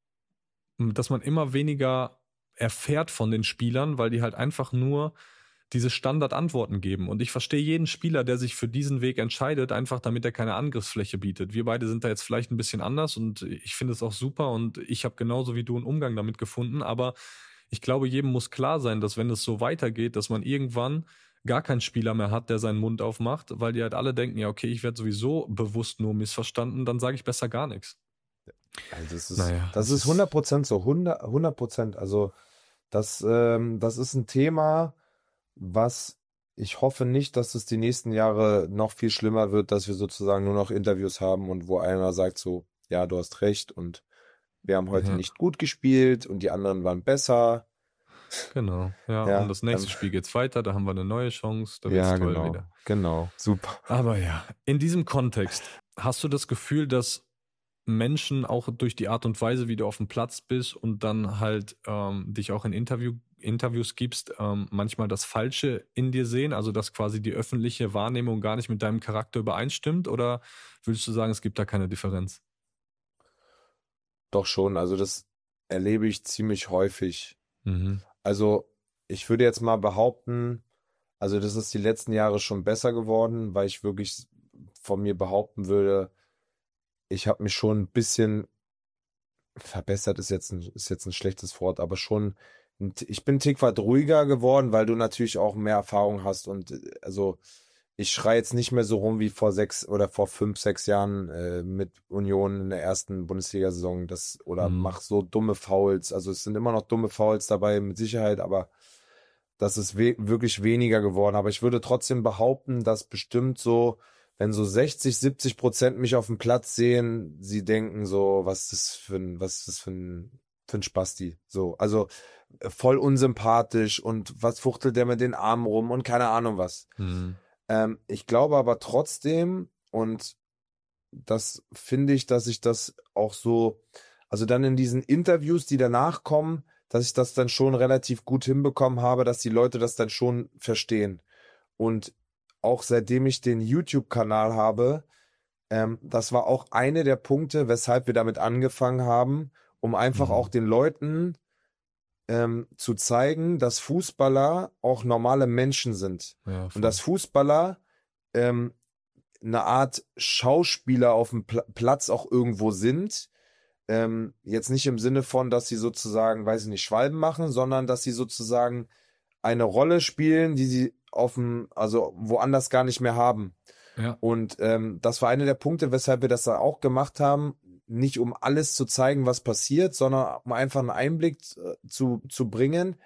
erfährt von den Spielern, weil die halt einfach nur diese Standardantworten geben. Und ich verstehe jeden Spieler, der sich für diesen Weg entscheidet, einfach damit er keine Angriffsfläche bietet. Wir beide sind da jetzt vielleicht ein bisschen anders und ich finde es auch super und ich habe genauso wie du einen Umgang damit gefunden, aber ich glaube, jedem muss klar sein, dass wenn es so weitergeht, dass man irgendwann gar keinen Spieler mehr hat, der seinen Mund aufmacht, weil die halt alle denken, ja okay, ich werde sowieso bewusst nur missverstanden, dann sage ich besser gar nichts. Also das ist 100% so, 100%. Also das ist ein Thema, was ich hoffe nicht, dass es die nächsten Jahre noch viel schlimmer wird, dass wir sozusagen nur noch Interviews haben und wo einer sagt so, ja, du hast recht und wir haben heute nicht gut gespielt und die anderen waren besser. Genau, ja, und das nächste Spiel geht's weiter, da haben wir eine neue Chance, da wird's toll wieder. Genau, super. Aber ja, in diesem Kontext, hast du das Gefühl, dass Menschen auch durch die Art und Weise, wie du auf dem Platz bist und dann halt dich auch in Interviews gibst, manchmal das Falsche in dir sehen, also dass quasi die öffentliche Wahrnehmung gar nicht mit deinem Charakter übereinstimmt, oder würdest du sagen, es gibt da keine Differenz? Doch schon, also das erlebe ich ziemlich häufig. Mhm. Also ich würde jetzt mal behaupten, also das ist die letzten Jahre schon besser geworden, weil ich wirklich von mir behaupten würde, ich habe mich schon ein bisschen verbessert, ist jetzt ein schlechtes Wort, aber schon, ich bin ein Tick weit ruhiger geworden, weil du natürlich auch mehr Erfahrung hast und also ich schreie jetzt nicht mehr so rum wie vor 5, 6 Jahren mit Union in der ersten Bundesliga-Saison mach so dumme Fouls. Also es sind immer noch dumme Fouls dabei, mit Sicherheit, aber das ist wirklich weniger geworden. Aber ich würde trotzdem behaupten, dass bestimmt so, wenn so 60-70% mich auf dem Platz sehen, sie denken so, was ist das für ein Spasti? So, also voll unsympathisch und was fuchtelt der mit den Armen rum und keine Ahnung was. Mhm. Ich glaube aber trotzdem, und das finde ich, dass ich das auch so, also dann in diesen Interviews, die danach kommen, dass ich das dann schon relativ gut hinbekommen habe, dass die Leute das dann schon verstehen. Und auch seitdem ich den YouTube-Kanal habe, das war auch eine der Punkte, weshalb wir damit angefangen haben, um einfach auch den Leuten zu zeigen, dass Fußballer auch normale Menschen sind. Ja, und dass Fußballer eine Art Schauspieler auf dem Platz auch irgendwo sind. Jetzt nicht im Sinne von, dass sie sozusagen, weiß ich nicht, Schwalben machen, sondern dass sie sozusagen eine Rolle spielen, die sie also woanders gar nicht mehr haben. Ja. Und das war einer der Punkte, weshalb wir das da auch gemacht haben, nicht um alles zu zeigen, was passiert, sondern um einfach einen Einblick zu bringen.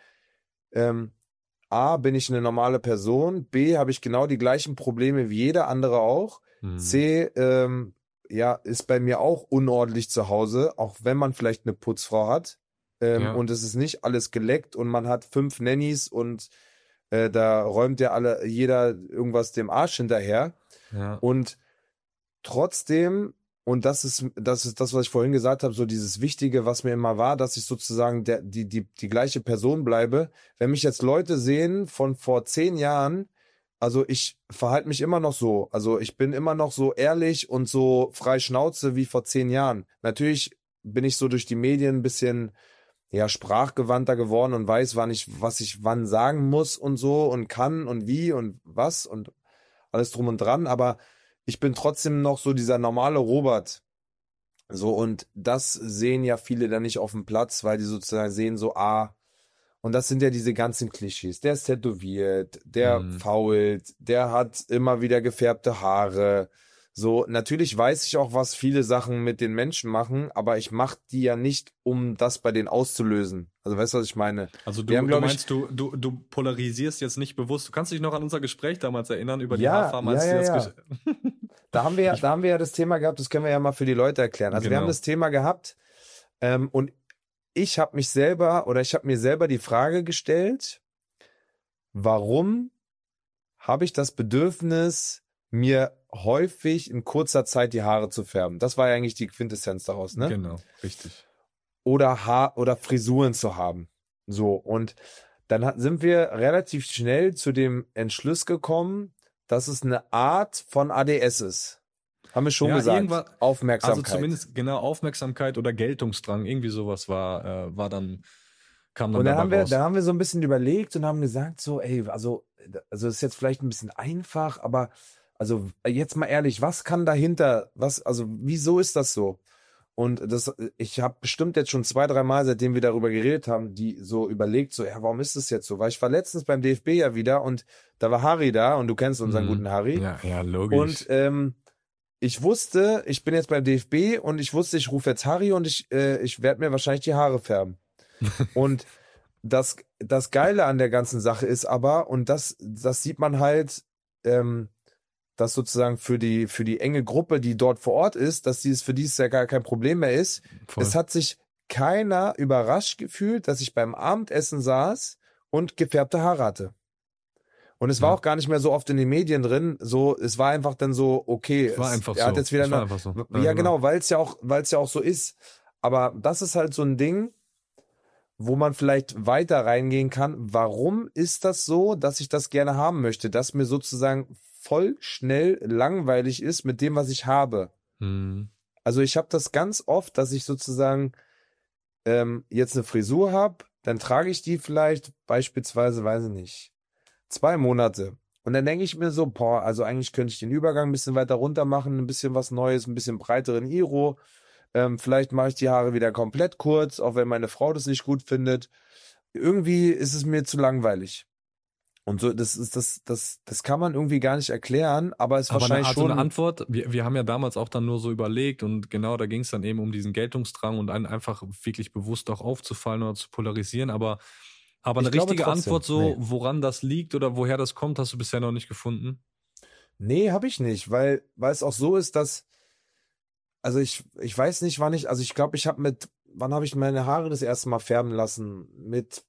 A, bin ich eine normale Person, B, habe ich genau die gleichen Probleme wie jeder andere auch, C, ja, ist bei mir auch unordentlich zu Hause, auch wenn man vielleicht eine Putzfrau hat. Und es ist nicht alles geleckt und man hat 5 Nannies und da räumt ja jeder irgendwas dem Arsch hinterher. Ja. Und trotzdem, und das ist das, was ich vorhin gesagt habe, so dieses Wichtige, was mir immer war, dass ich sozusagen die gleiche Person bleibe. Wenn mich jetzt Leute sehen von vor 10 Jahren, also ich verhalte mich immer noch so. Also ich bin immer noch so ehrlich und so frei Schnauze wie vor 10 Jahren. Natürlich bin ich so durch die Medien ein bisschen sprachgewandter geworden und weiß, was ich wann sagen muss und so und kann und wie und was und alles drum und dran. Aber ich bin trotzdem noch so dieser normale Robert. So, und das sehen ja viele dann nicht auf dem Platz, weil die sozusagen sehen so, und das sind ja diese ganzen Klischees. Der ist tätowiert, der fault, der hat immer wieder gefärbte Haare. So, natürlich weiß ich auch, was viele Sachen mit den Menschen machen, aber ich mache die ja nicht, um das bei denen auszulösen. Also weißt du, was ich meine? Also du meinst, du polarisierst jetzt nicht bewusst. Du kannst dich noch an unser Gespräch damals erinnern über die Haarfarben. Da haben wir ja das Thema gehabt, das können wir ja mal für die Leute erklären. Also wir haben das Thema gehabt und ich habe mir selber die Frage gestellt, warum habe ich das Bedürfnis, mir häufig in kurzer Zeit die Haare zu färben? Das war ja eigentlich die Quintessenz daraus, ne? Genau, richtig. Oder Frisuren zu haben. So, und dann sind wir relativ schnell zu dem Entschluss gekommen, dass es eine Art von ADS ist. Haben wir schon gesagt. Aufmerksamkeit. Also zumindest Aufmerksamkeit oder Geltungsdrang, irgendwie sowas kam dann und dann raus. haben wir so ein bisschen überlegt und haben gesagt so, also ist jetzt vielleicht ein bisschen einfach, aber also jetzt mal ehrlich, was kann dahinter, wieso ist das so? Und ich habe bestimmt jetzt schon 2, 3 Mal, seitdem wir darüber geredet haben, die so überlegt, so, ja, warum ist das jetzt so? Weil ich war letztens beim DFB ja wieder und da war Harry da und du kennst unseren guten Harry. Ja, logisch. Und ich wusste, ich bin jetzt beim DFB und ich wusste, ich rufe jetzt Harry und ich werde mir wahrscheinlich die Haare färben. Und das Geile an der ganzen Sache ist aber, und das sieht man halt, dass sozusagen für die enge Gruppe, die dort vor Ort ist, für die es ja gar kein Problem mehr ist. Voll. Es hat sich keiner überrascht gefühlt, dass ich beim Abendessen saß und gefärbte Haare hatte. Und es war auch gar nicht mehr so oft in den Medien drin. So, es war einfach dann so, okay. Es war einfach er hat jetzt wieder ja, genau, weil es ja auch so ist. Aber das ist halt so ein Ding, wo man vielleicht weiter reingehen kann. Warum ist das so, dass ich das gerne haben möchte? Dass mir sozusagen voll schnell langweilig ist mit dem, was ich habe. Also ich habe das ganz oft, dass ich sozusagen jetzt eine Frisur habe, dann trage ich die vielleicht beispielsweise, weiß ich nicht, 2 Monate. Und dann denke ich mir so, also eigentlich könnte ich den Übergang ein bisschen weiter runter machen, ein bisschen was Neues, ein bisschen breiteren Iro. Vielleicht mache ich die Haare wieder komplett kurz, auch wenn meine Frau das nicht gut findet. Irgendwie ist es mir zu langweilig. Und so, das kann man irgendwie gar nicht erklären, aber es ist wahrscheinlich schon eine Antwort. Wir haben ja damals auch dann nur so überlegt und genau, da ging es dann eben um diesen Geltungsdrang und einen einfach wirklich bewusst auch aufzufallen oder zu polarisieren, aber eine richtige Antwort woran das liegt oder woher das kommt, hast du bisher noch nicht gefunden? Nee, habe ich nicht, weil es auch so ist, dass, also ich weiß nicht, ich glaube, wann habe ich meine Haare das erste Mal färben lassen? Mit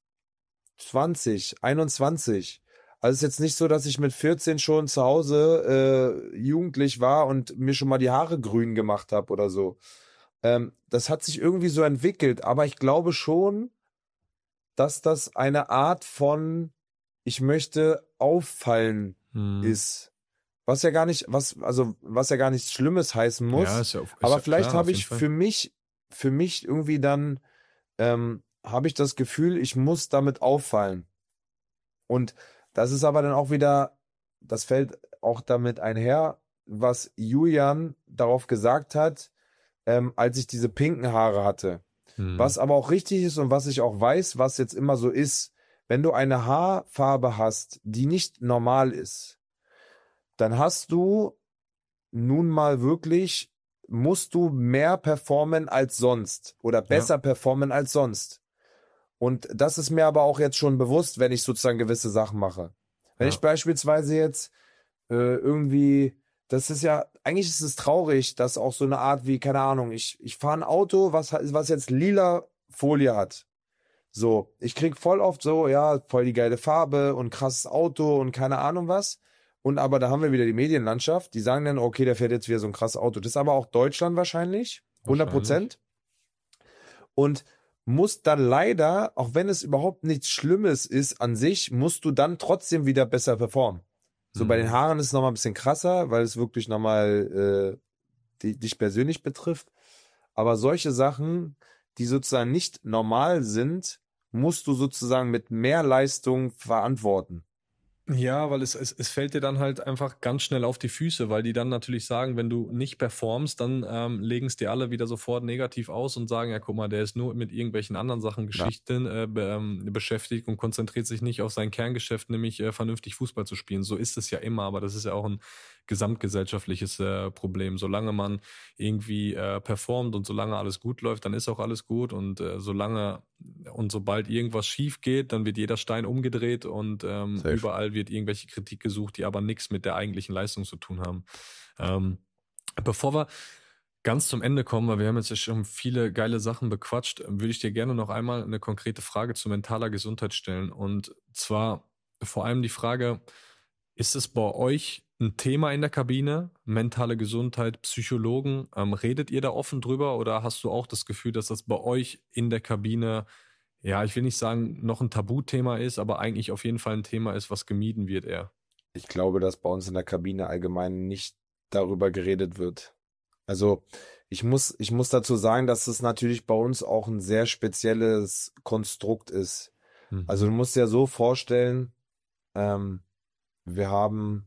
20, 21. Also es ist jetzt nicht so, dass ich mit 14 schon zu Hause jugendlich war und mir schon mal die Haare grün gemacht habe oder so. Das hat sich irgendwie so entwickelt, aber ich glaube schon, dass das eine Art von ich möchte auffallen ist. Was ja gar nichts Schlimmes heißen muss. Ja, ist aber vielleicht habe ich für mich irgendwie dann habe ich das Gefühl, ich muss damit auffallen. Und das ist aber dann auch wieder, das fällt auch damit einher, was Julian darauf gesagt hat, als ich diese pinken Haare hatte. Was aber auch richtig ist und was ich auch weiß, was jetzt immer so ist, wenn du eine Haarfarbe hast, die nicht normal ist, dann hast du nun mal wirklich, musst du mehr performen als sonst oder besser performen als sonst. Und das ist mir aber auch jetzt schon bewusst, wenn ich sozusagen gewisse Sachen mache. Wenn ich beispielsweise jetzt irgendwie, das ist ja, eigentlich ist es traurig, dass auch so eine Art wie, keine Ahnung, ich fahre ein Auto, was jetzt lila Folie hat. So, ich krieg voll oft so, ja, voll die geile Farbe und krasses Auto und keine Ahnung was. Und aber da haben wir wieder die Medienlandschaft, die sagen dann, okay, der fährt jetzt wieder so ein krasses Auto. Das ist aber auch Deutschland wahrscheinlich, 100%. Und musst dann leider, auch wenn es überhaupt nichts Schlimmes ist an sich, musst du dann trotzdem wieder besser performen. So bei den Haaren ist es nochmal ein bisschen krasser, weil es wirklich nochmal dich persönlich betrifft. Aber solche Sachen, die sozusagen nicht normal sind, musst du sozusagen mit mehr Leistung verantworten. Ja, weil es fällt dir dann halt einfach ganz schnell auf die Füße, weil die dann natürlich sagen, wenn du nicht performst, dann legen es dir alle wieder sofort negativ aus und sagen, ja, guck mal, der ist nur mit irgendwelchen anderen Sachen, Geschichten beschäftigt und konzentriert sich nicht auf sein Kerngeschäft, nämlich vernünftig Fußball zu spielen. So ist es ja immer, aber das ist ja auch ein gesamtgesellschaftliches Problem. Solange man irgendwie performt und solange alles gut läuft, dann ist auch alles gut und sobald irgendwas schief geht, dann wird jeder Stein umgedreht und überall wird irgendwelche Kritik gesucht, die aber nichts mit der eigentlichen Leistung zu tun haben. Bevor wir ganz zum Ende kommen, weil wir haben jetzt schon viele geile Sachen bequatscht, würde ich dir gerne noch einmal eine konkrete Frage zu mentaler Gesundheit stellen. Und zwar vor allem die Frage, ist es bei euch ein Thema in der Kabine, mentale Gesundheit, Psychologen? Redet ihr da offen drüber oder hast du auch das Gefühl, dass das bei euch in der Kabine, ja, ich will nicht sagen, noch ein Tabuthema ist, aber eigentlich auf jeden Fall ein Thema ist, was gemieden wird eher? Ich glaube, dass bei uns in der Kabine allgemein nicht darüber geredet wird. Also ich muss dazu sagen, dass es natürlich bei uns auch ein sehr spezielles Konstrukt ist. Also du musst dir so vorstellen, wir haben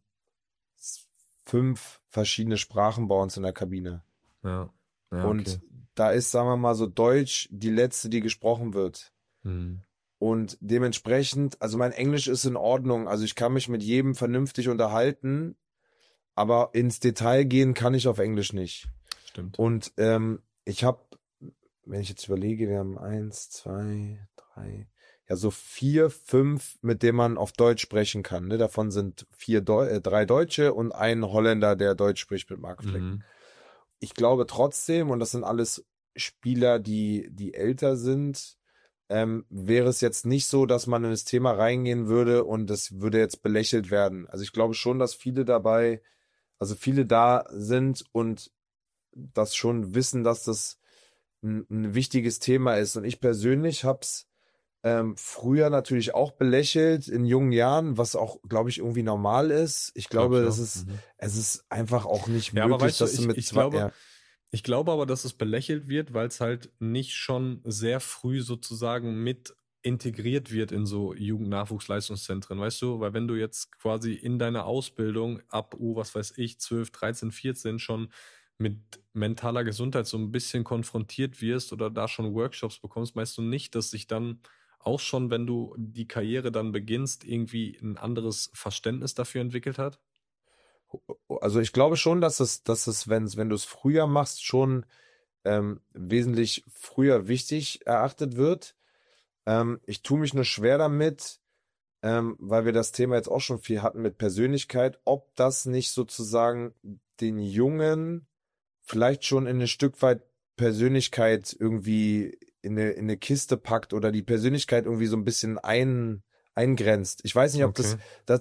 5 verschiedene Sprachen bei uns in der Kabine. Ja, Und da ist, sagen wir mal so, Deutsch die letzte, die gesprochen wird. Und dementsprechend, also mein Englisch ist in Ordnung, also ich kann mich mit jedem vernünftig unterhalten, aber ins Detail gehen kann ich auf Englisch nicht. Stimmt. Und ich habe, wenn ich jetzt überlege, wir haben 1, 2, 3, ja so 4, 5, mit denen man auf Deutsch sprechen kann. Ne? Davon sind 3 Deutsche und ein Holländer, der Deutsch spricht mit Marc Flecken. Ich glaube trotzdem, und das sind alles Spieler, die älter sind, wäre es jetzt nicht so, dass man in das Thema reingehen würde und das würde jetzt belächelt werden. Also ich glaube schon, dass viele da sind und das schon wissen, dass das ein wichtiges Thema ist. Und ich persönlich hab's früher natürlich auch belächelt in jungen Jahren, was auch, glaube ich, irgendwie normal ist. Ich glaube, es ist einfach auch nicht möglich, aber weißt du, dass du mit ich glaube aber, dass es belächelt wird, weil es halt nicht schon sehr früh sozusagen mit integriert wird in so Jugendnachwuchsleistungszentren, weißt du? Weil wenn du jetzt quasi in deiner Ausbildung ab, was weiß ich, 12, 13, 14 schon mit mentaler Gesundheit so ein bisschen konfrontiert wirst oder da schon Workshops bekommst, meinst du nicht, dass sich dann auch schon, wenn du die Karriere dann beginnst, irgendwie ein anderes Verständnis dafür entwickelt hat? Also ich glaube schon, dass es, wenn du es früher machst, schon wesentlich früher wichtig erachtet wird. Ich tue mich nur schwer damit, weil wir das Thema jetzt auch schon viel hatten mit Persönlichkeit, ob das nicht sozusagen den Jungen vielleicht schon in ein Stück weit Persönlichkeit irgendwie in eine Kiste packt oder die Persönlichkeit irgendwie so ein bisschen eingrenzt. Ich weiß nicht, ob das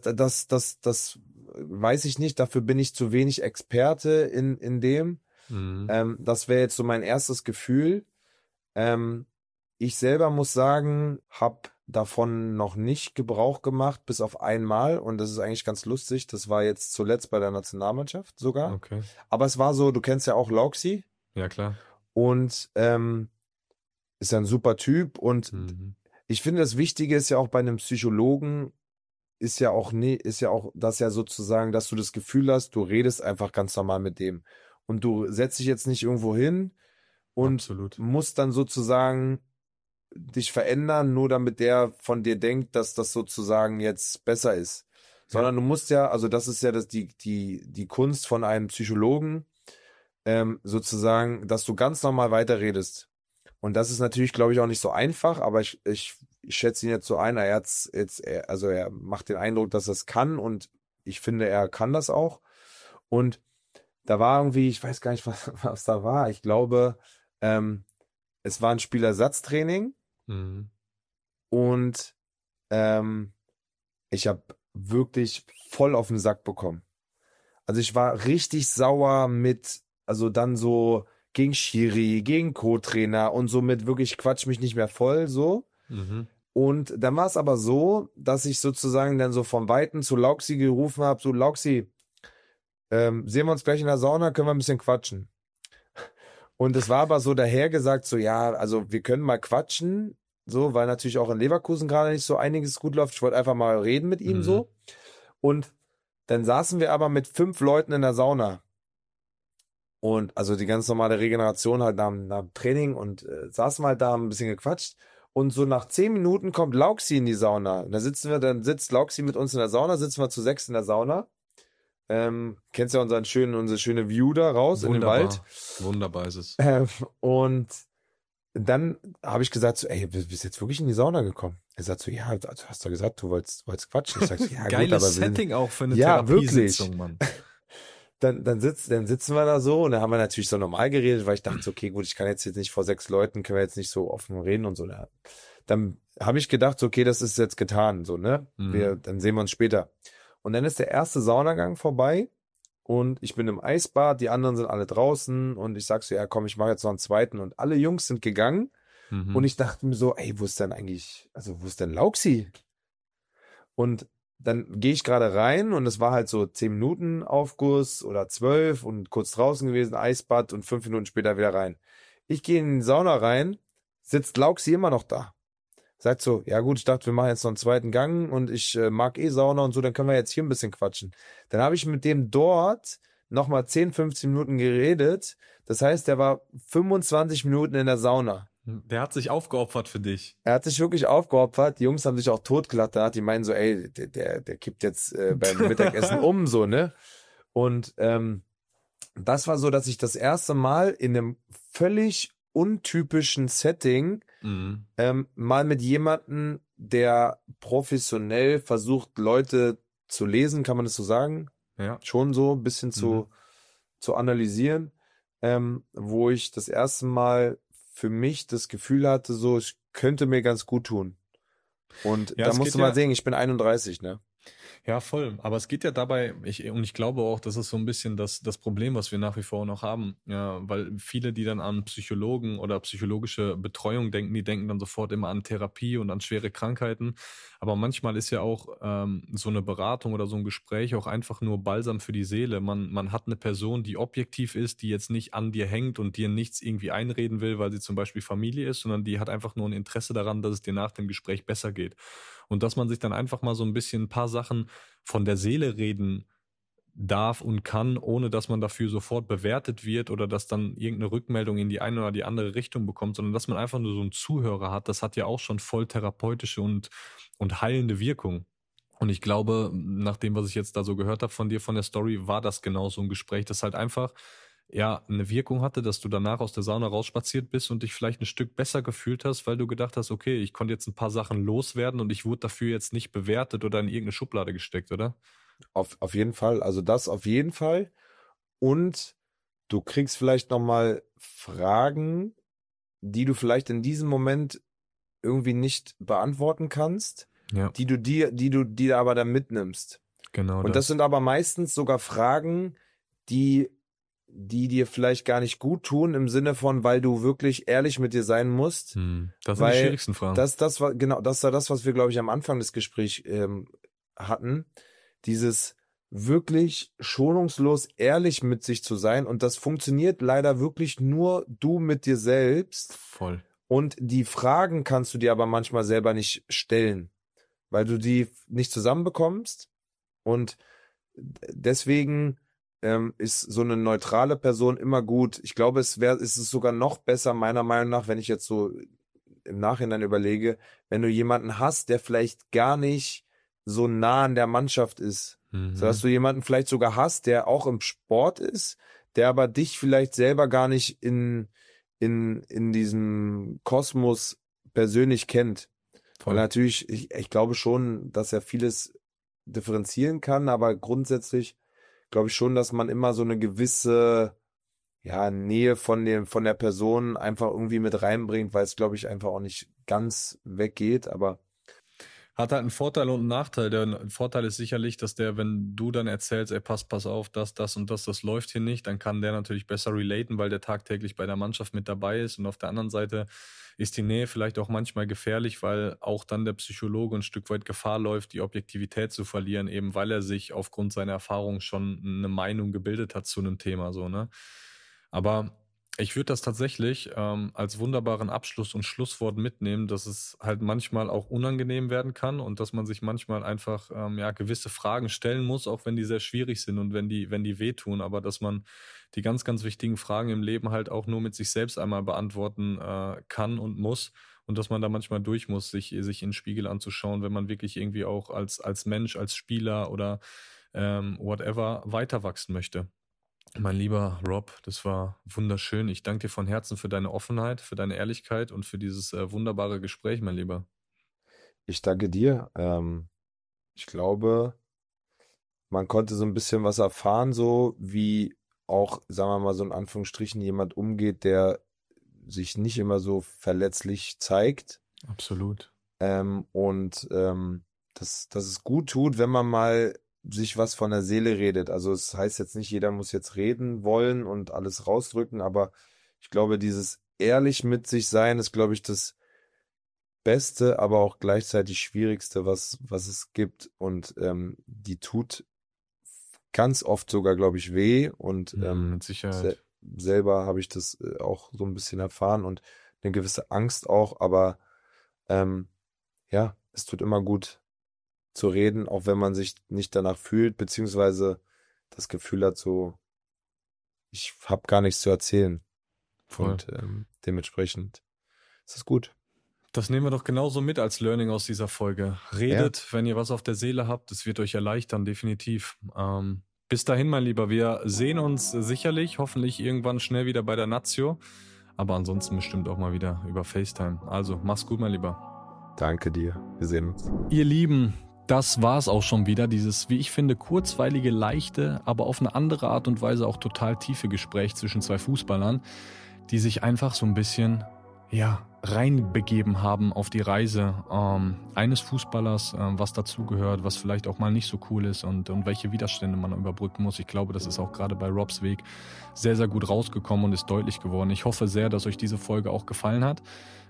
weiß ich nicht, dafür bin ich zu wenig Experte in dem. Das wäre jetzt so mein erstes Gefühl. Ich selber muss sagen, habe davon noch nicht Gebrauch gemacht, bis auf einmal. Und das ist eigentlich ganz lustig. Das war jetzt zuletzt bei der Nationalmannschaft sogar. Okay. Aber es war so, du kennst ja auch Lauxi. Ja, klar. Und ist ja ein super Typ. Und ich finde, das Wichtige ist ja auch bei einem Psychologen, ist ja auch das ja sozusagen, dass du das Gefühl hast, du redest einfach ganz normal mit dem. Und du setzt dich jetzt nicht irgendwo hin und Absolut. musst dann sozusagen dich verändern, nur damit der von dir denkt, dass das sozusagen jetzt besser ist. Sondern du musst ja, also das ist ja die Kunst von einem Psychologen, sozusagen, dass du ganz normal weiterredest. Und das ist natürlich, glaube ich, auch nicht so einfach, aber ich schätze ihn jetzt so ein, er macht den Eindruck, dass er es kann und ich finde, er kann das auch. Und da war irgendwie, ich weiß gar nicht, was da war. Ich glaube, es war ein Spielersatztraining Mhm. und ich habe wirklich voll auf den Sack bekommen. Also ich war richtig sauer also dann so gegen Schiri, gegen Co-Trainer und somit wirklich quatsch mich nicht mehr voll so. Mhm. Und dann war es aber so, dass ich sozusagen dann so vom Weiten zu Lauxi gerufen habe, so Lauxi, sehen wir uns gleich in der Sauna, können wir ein bisschen quatschen. Und es war aber so dahergesagt, so ja, also wir können mal quatschen, so, weil natürlich auch in Leverkusen gerade nicht so einiges gut läuft. Ich wollte einfach mal reden mit ihm so. Und dann saßen wir aber mit 5 Leuten in der Sauna. Und also die ganz normale Regeneration halt nach dem Training und saßen halt da, haben ein bisschen gequatscht. Und so nach 10 Minuten kommt Lauxi in die Sauna. Und dann sitzt Lauxi mit uns in der Sauna, sitzen wir zu 6 in der Sauna. Kennst ja unsere schöne View da raus in den Wald. Wunderbar ist es. Und dann habe ich gesagt so, ey, bist jetzt wirklich in die Sauna gekommen? Er sagt so, ja, also hast du gesagt, du wolltest quatschen. Ich sag so, ja, Geiles gut, aber Setting auch für eine ja, Therapiesitzung, Mann. Dann sitzen wir da so und dann haben wir natürlich so normal geredet, weil ich dachte, okay, gut, ich kann jetzt nicht vor 6 Leuten, können wir jetzt nicht so offen reden und so. Dann habe ich gedacht, so, okay, das ist jetzt getan, so, ne? Dann sehen wir uns später. Und dann ist der erste Saunagang vorbei und ich bin im Eisbad, die anderen sind alle draußen und ich sag so, ja, komm, ich mache jetzt noch einen zweiten und alle Jungs sind gegangen und ich dachte mir so, ey, wo ist denn Lauxi? Und dann gehe ich gerade rein und es war halt so 10 Minuten Aufguss oder 12 und kurz draußen gewesen, Eisbad und 5 Minuten später wieder rein. Ich gehe in die Sauna rein, sitzt Lauxi immer noch da. Sagt so, ja gut, ich dachte, wir machen jetzt noch einen zweiten Gang und ich mag Sauna und so, dann können wir jetzt hier ein bisschen quatschen. Dann habe ich mit dem dort nochmal 10, 15 Minuten geredet. Das heißt, der war 25 Minuten in der Sauna. Der hat sich aufgeopfert für dich. Er hat sich wirklich aufgeopfert. Die Jungs haben sich auch totgelattert. Die meinen so, ey, der kippt jetzt beim Mittagessen um, so, ne? Und das war so, dass ich das erste Mal in einem völlig untypischen Setting mal mit jemandem, der professionell versucht, Leute zu lesen, kann man das so sagen? Ja. Schon so ein bisschen zu analysieren, wo ich das erste Mal für mich das Gefühl hatte, so, ich könnte mir ganz gut tun. Und Ja, da musst du mal sehen, ich bin 31, ne? Ja, voll. Aber es geht ja dabei, ich glaube auch, das ist so ein bisschen das Problem, was wir nach wie vor noch haben. Ja, weil viele, die dann an Psychologen oder psychologische Betreuung denken, die denken dann sofort immer an Therapie und an schwere Krankheiten. Aber manchmal ist ja auch so eine Beratung oder so ein Gespräch auch einfach nur Balsam für die Seele. Man hat eine Person, die objektiv ist, die jetzt nicht an dir hängt und dir nichts irgendwie einreden will, weil sie zum Beispiel Familie ist, sondern die hat einfach nur ein Interesse daran, dass es dir nach dem Gespräch besser geht. Und dass man sich dann einfach mal so ein bisschen ein paar Sachen von der Seele reden darf und kann, ohne dass man dafür sofort bewertet wird oder dass dann irgendeine Rückmeldung in die eine oder die andere Richtung bekommt, sondern dass man einfach nur so einen Zuhörer hat, das hat ja auch schon voll therapeutische und heilende Wirkung. Und ich glaube, nach dem, was ich jetzt da so gehört habe von dir, von der Story, war das genau so ein Gespräch, das halt einfach eine Wirkung hatte, dass du danach aus der Sauna rausspaziert bist und dich vielleicht ein Stück besser gefühlt hast, weil du gedacht hast, okay, ich konnte jetzt ein paar Sachen loswerden und ich wurde dafür jetzt nicht bewertet oder in irgendeine Schublade gesteckt, oder? Auf jeden Fall, also das auf jeden Fall. Und du kriegst vielleicht nochmal Fragen, die du vielleicht in diesem Moment irgendwie nicht beantworten kannst, die du dir aber dann mitnimmst. Genau. Und das sind aber meistens sogar Fragen, die dir vielleicht gar nicht gut tun, im Sinne von, weil du wirklich ehrlich mit dir sein musst. Das sind die schwierigsten Fragen. Das war das, was wir, glaube ich, am Anfang des Gesprächs hatten. Dieses wirklich schonungslos ehrlich mit sich zu sein. Und das funktioniert leider wirklich nur du mit dir selbst. Voll. Und die Fragen kannst du dir aber manchmal selber nicht stellen. weil du die nicht zusammenbekommst und deswegen ist so eine neutrale Person immer gut. Ich glaube, ist es sogar noch besser, meiner Meinung nach, wenn ich jetzt so im Nachhinein überlege, wenn du jemanden hast, der vielleicht gar nicht so nah an der Mannschaft ist. So dass du jemanden vielleicht sogar hast, der auch im Sport ist, der aber dich vielleicht selber gar nicht in diesem Kosmos persönlich kennt. Weil natürlich, ich glaube schon, dass er vieles differenzieren kann, aber grundsätzlich glaube ich schon, dass man immer so eine gewisse Nähe von der Person einfach irgendwie mit reinbringt, weil es, glaube ich, einfach auch nicht ganz weggeht, aber hat halt einen Vorteil und einen Nachteil. Der Vorteil ist sicherlich, dass wenn du dann erzählst, ey, pass auf, das und das läuft hier nicht, dann kann der natürlich besser relaten, weil der tagtäglich bei der Mannschaft mit dabei ist. Und auf der anderen Seite ist die Nähe vielleicht auch manchmal gefährlich, weil auch dann der Psychologe ein Stück weit Gefahr läuft, die Objektivität zu verlieren, eben weil er sich aufgrund seiner Erfahrung schon eine Meinung gebildet hat zu einem Thema, so, ne? Aber ich würde das tatsächlich als wunderbaren Abschluss und Schlusswort mitnehmen, dass es halt manchmal auch unangenehm werden kann und dass man sich manchmal einfach gewisse Fragen stellen muss, auch wenn die sehr schwierig sind und wenn die wehtun, aber dass man die ganz, ganz wichtigen Fragen im Leben halt auch nur mit sich selbst einmal beantworten kann und muss und dass man da manchmal durch muss, sich in den Spiegel anzuschauen, wenn man wirklich irgendwie auch als Mensch, als Spieler oder whatever weiter wachsen möchte. Mein lieber Rob, das war wunderschön. Ich danke dir von Herzen für deine Offenheit, für deine Ehrlichkeit und für dieses wunderbare Gespräch, mein Lieber. Ich danke dir. Ich glaube, man konnte so ein bisschen was erfahren, so wie auch, sagen wir mal so in Anführungsstrichen, jemand umgeht, der sich nicht immer so verletzlich zeigt. Absolut. Dass es gut tut, wenn man mal sich was von der Seele redet. Also es heißt jetzt nicht, jeder muss jetzt reden wollen und alles rausdrücken, aber ich glaube, dieses ehrlich mit sich sein ist, glaube ich, das Beste, aber auch gleichzeitig Schwierigste, was es gibt. Und die tut ganz oft sogar, glaube ich, weh. Und mit Sicherheit. Selber habe ich das auch so ein bisschen erfahren und eine gewisse Angst auch. Aber es tut immer gut zu reden, auch wenn man sich nicht danach fühlt, beziehungsweise das Gefühl hat, so, ich habe gar nichts zu erzählen. Voll. Und dementsprechend ist es gut. Das nehmen wir doch genauso mit als Learning aus dieser Folge. Redet, wenn ihr was auf der Seele habt, das wird euch erleichtern, definitiv. Bis dahin, mein Lieber, wir sehen uns sicherlich, hoffentlich irgendwann schnell wieder bei der Nazio, aber ansonsten bestimmt auch mal wieder über FaceTime. Also, mach's gut, mein Lieber. Danke dir, wir sehen uns. Ihr Lieben, das war's auch schon wieder, dieses, wie ich finde, kurzweilige, leichte, aber auf eine andere Art und Weise auch total tiefe Gespräch zwischen zwei Fußballern, die sich einfach so ein bisschen, reinbegeben haben auf die Reise eines Fußballers, was dazugehört, was vielleicht auch mal nicht so cool ist und welche Widerstände man überbrücken muss. Ich glaube, das ist auch gerade bei Robs Weg sehr, sehr gut rausgekommen und ist deutlich geworden. Ich hoffe sehr, dass euch diese Folge auch gefallen hat.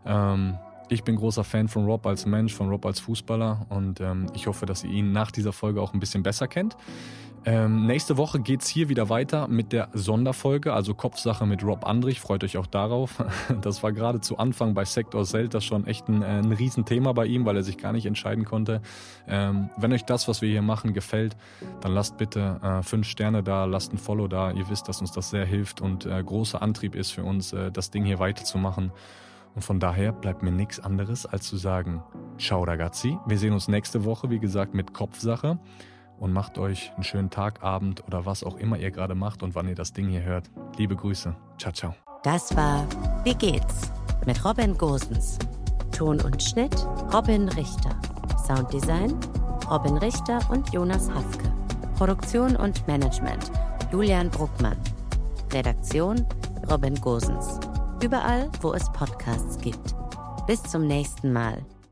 Ich bin großer Fan von Rob als Mensch, von Rob als Fußballer und ich hoffe, dass ihr ihn nach dieser Folge auch ein bisschen besser kennt. Nächste Woche geht's hier wieder weiter mit der Sonderfolge, also Kopfsache mit Rob Andrich. Freut euch auch darauf. Das war gerade zu Anfang bei Sektor Celta schon echt ein Riesenthema bei ihm, weil er sich gar nicht entscheiden konnte. Wenn euch das, was wir hier machen, gefällt, dann lasst bitte 5 Sterne da, lasst ein Follow da. Ihr wisst, dass uns das sehr hilft und großer Antrieb ist für uns, das Ding hier weiterzumachen. Und von daher bleibt mir nichts anderes, als zu sagen, ciao ragazzi. Wir sehen uns nächste Woche, wie gesagt, mit Kopfsache. Und macht euch einen schönen Tag, Abend oder was auch immer ihr gerade macht und wann ihr das Ding hier hört. Liebe Grüße. Ciao, ciao. Das war Wie geht's? Mit Robin Gosens. Ton und Schnitt Robin Richter. Sounddesign Robin Richter und Jonas Hafke. Produktion und Management Julian Bruckmann. Redaktion Robin Gosens. Überall, wo es Podcasts gibt. Bis zum nächsten Mal.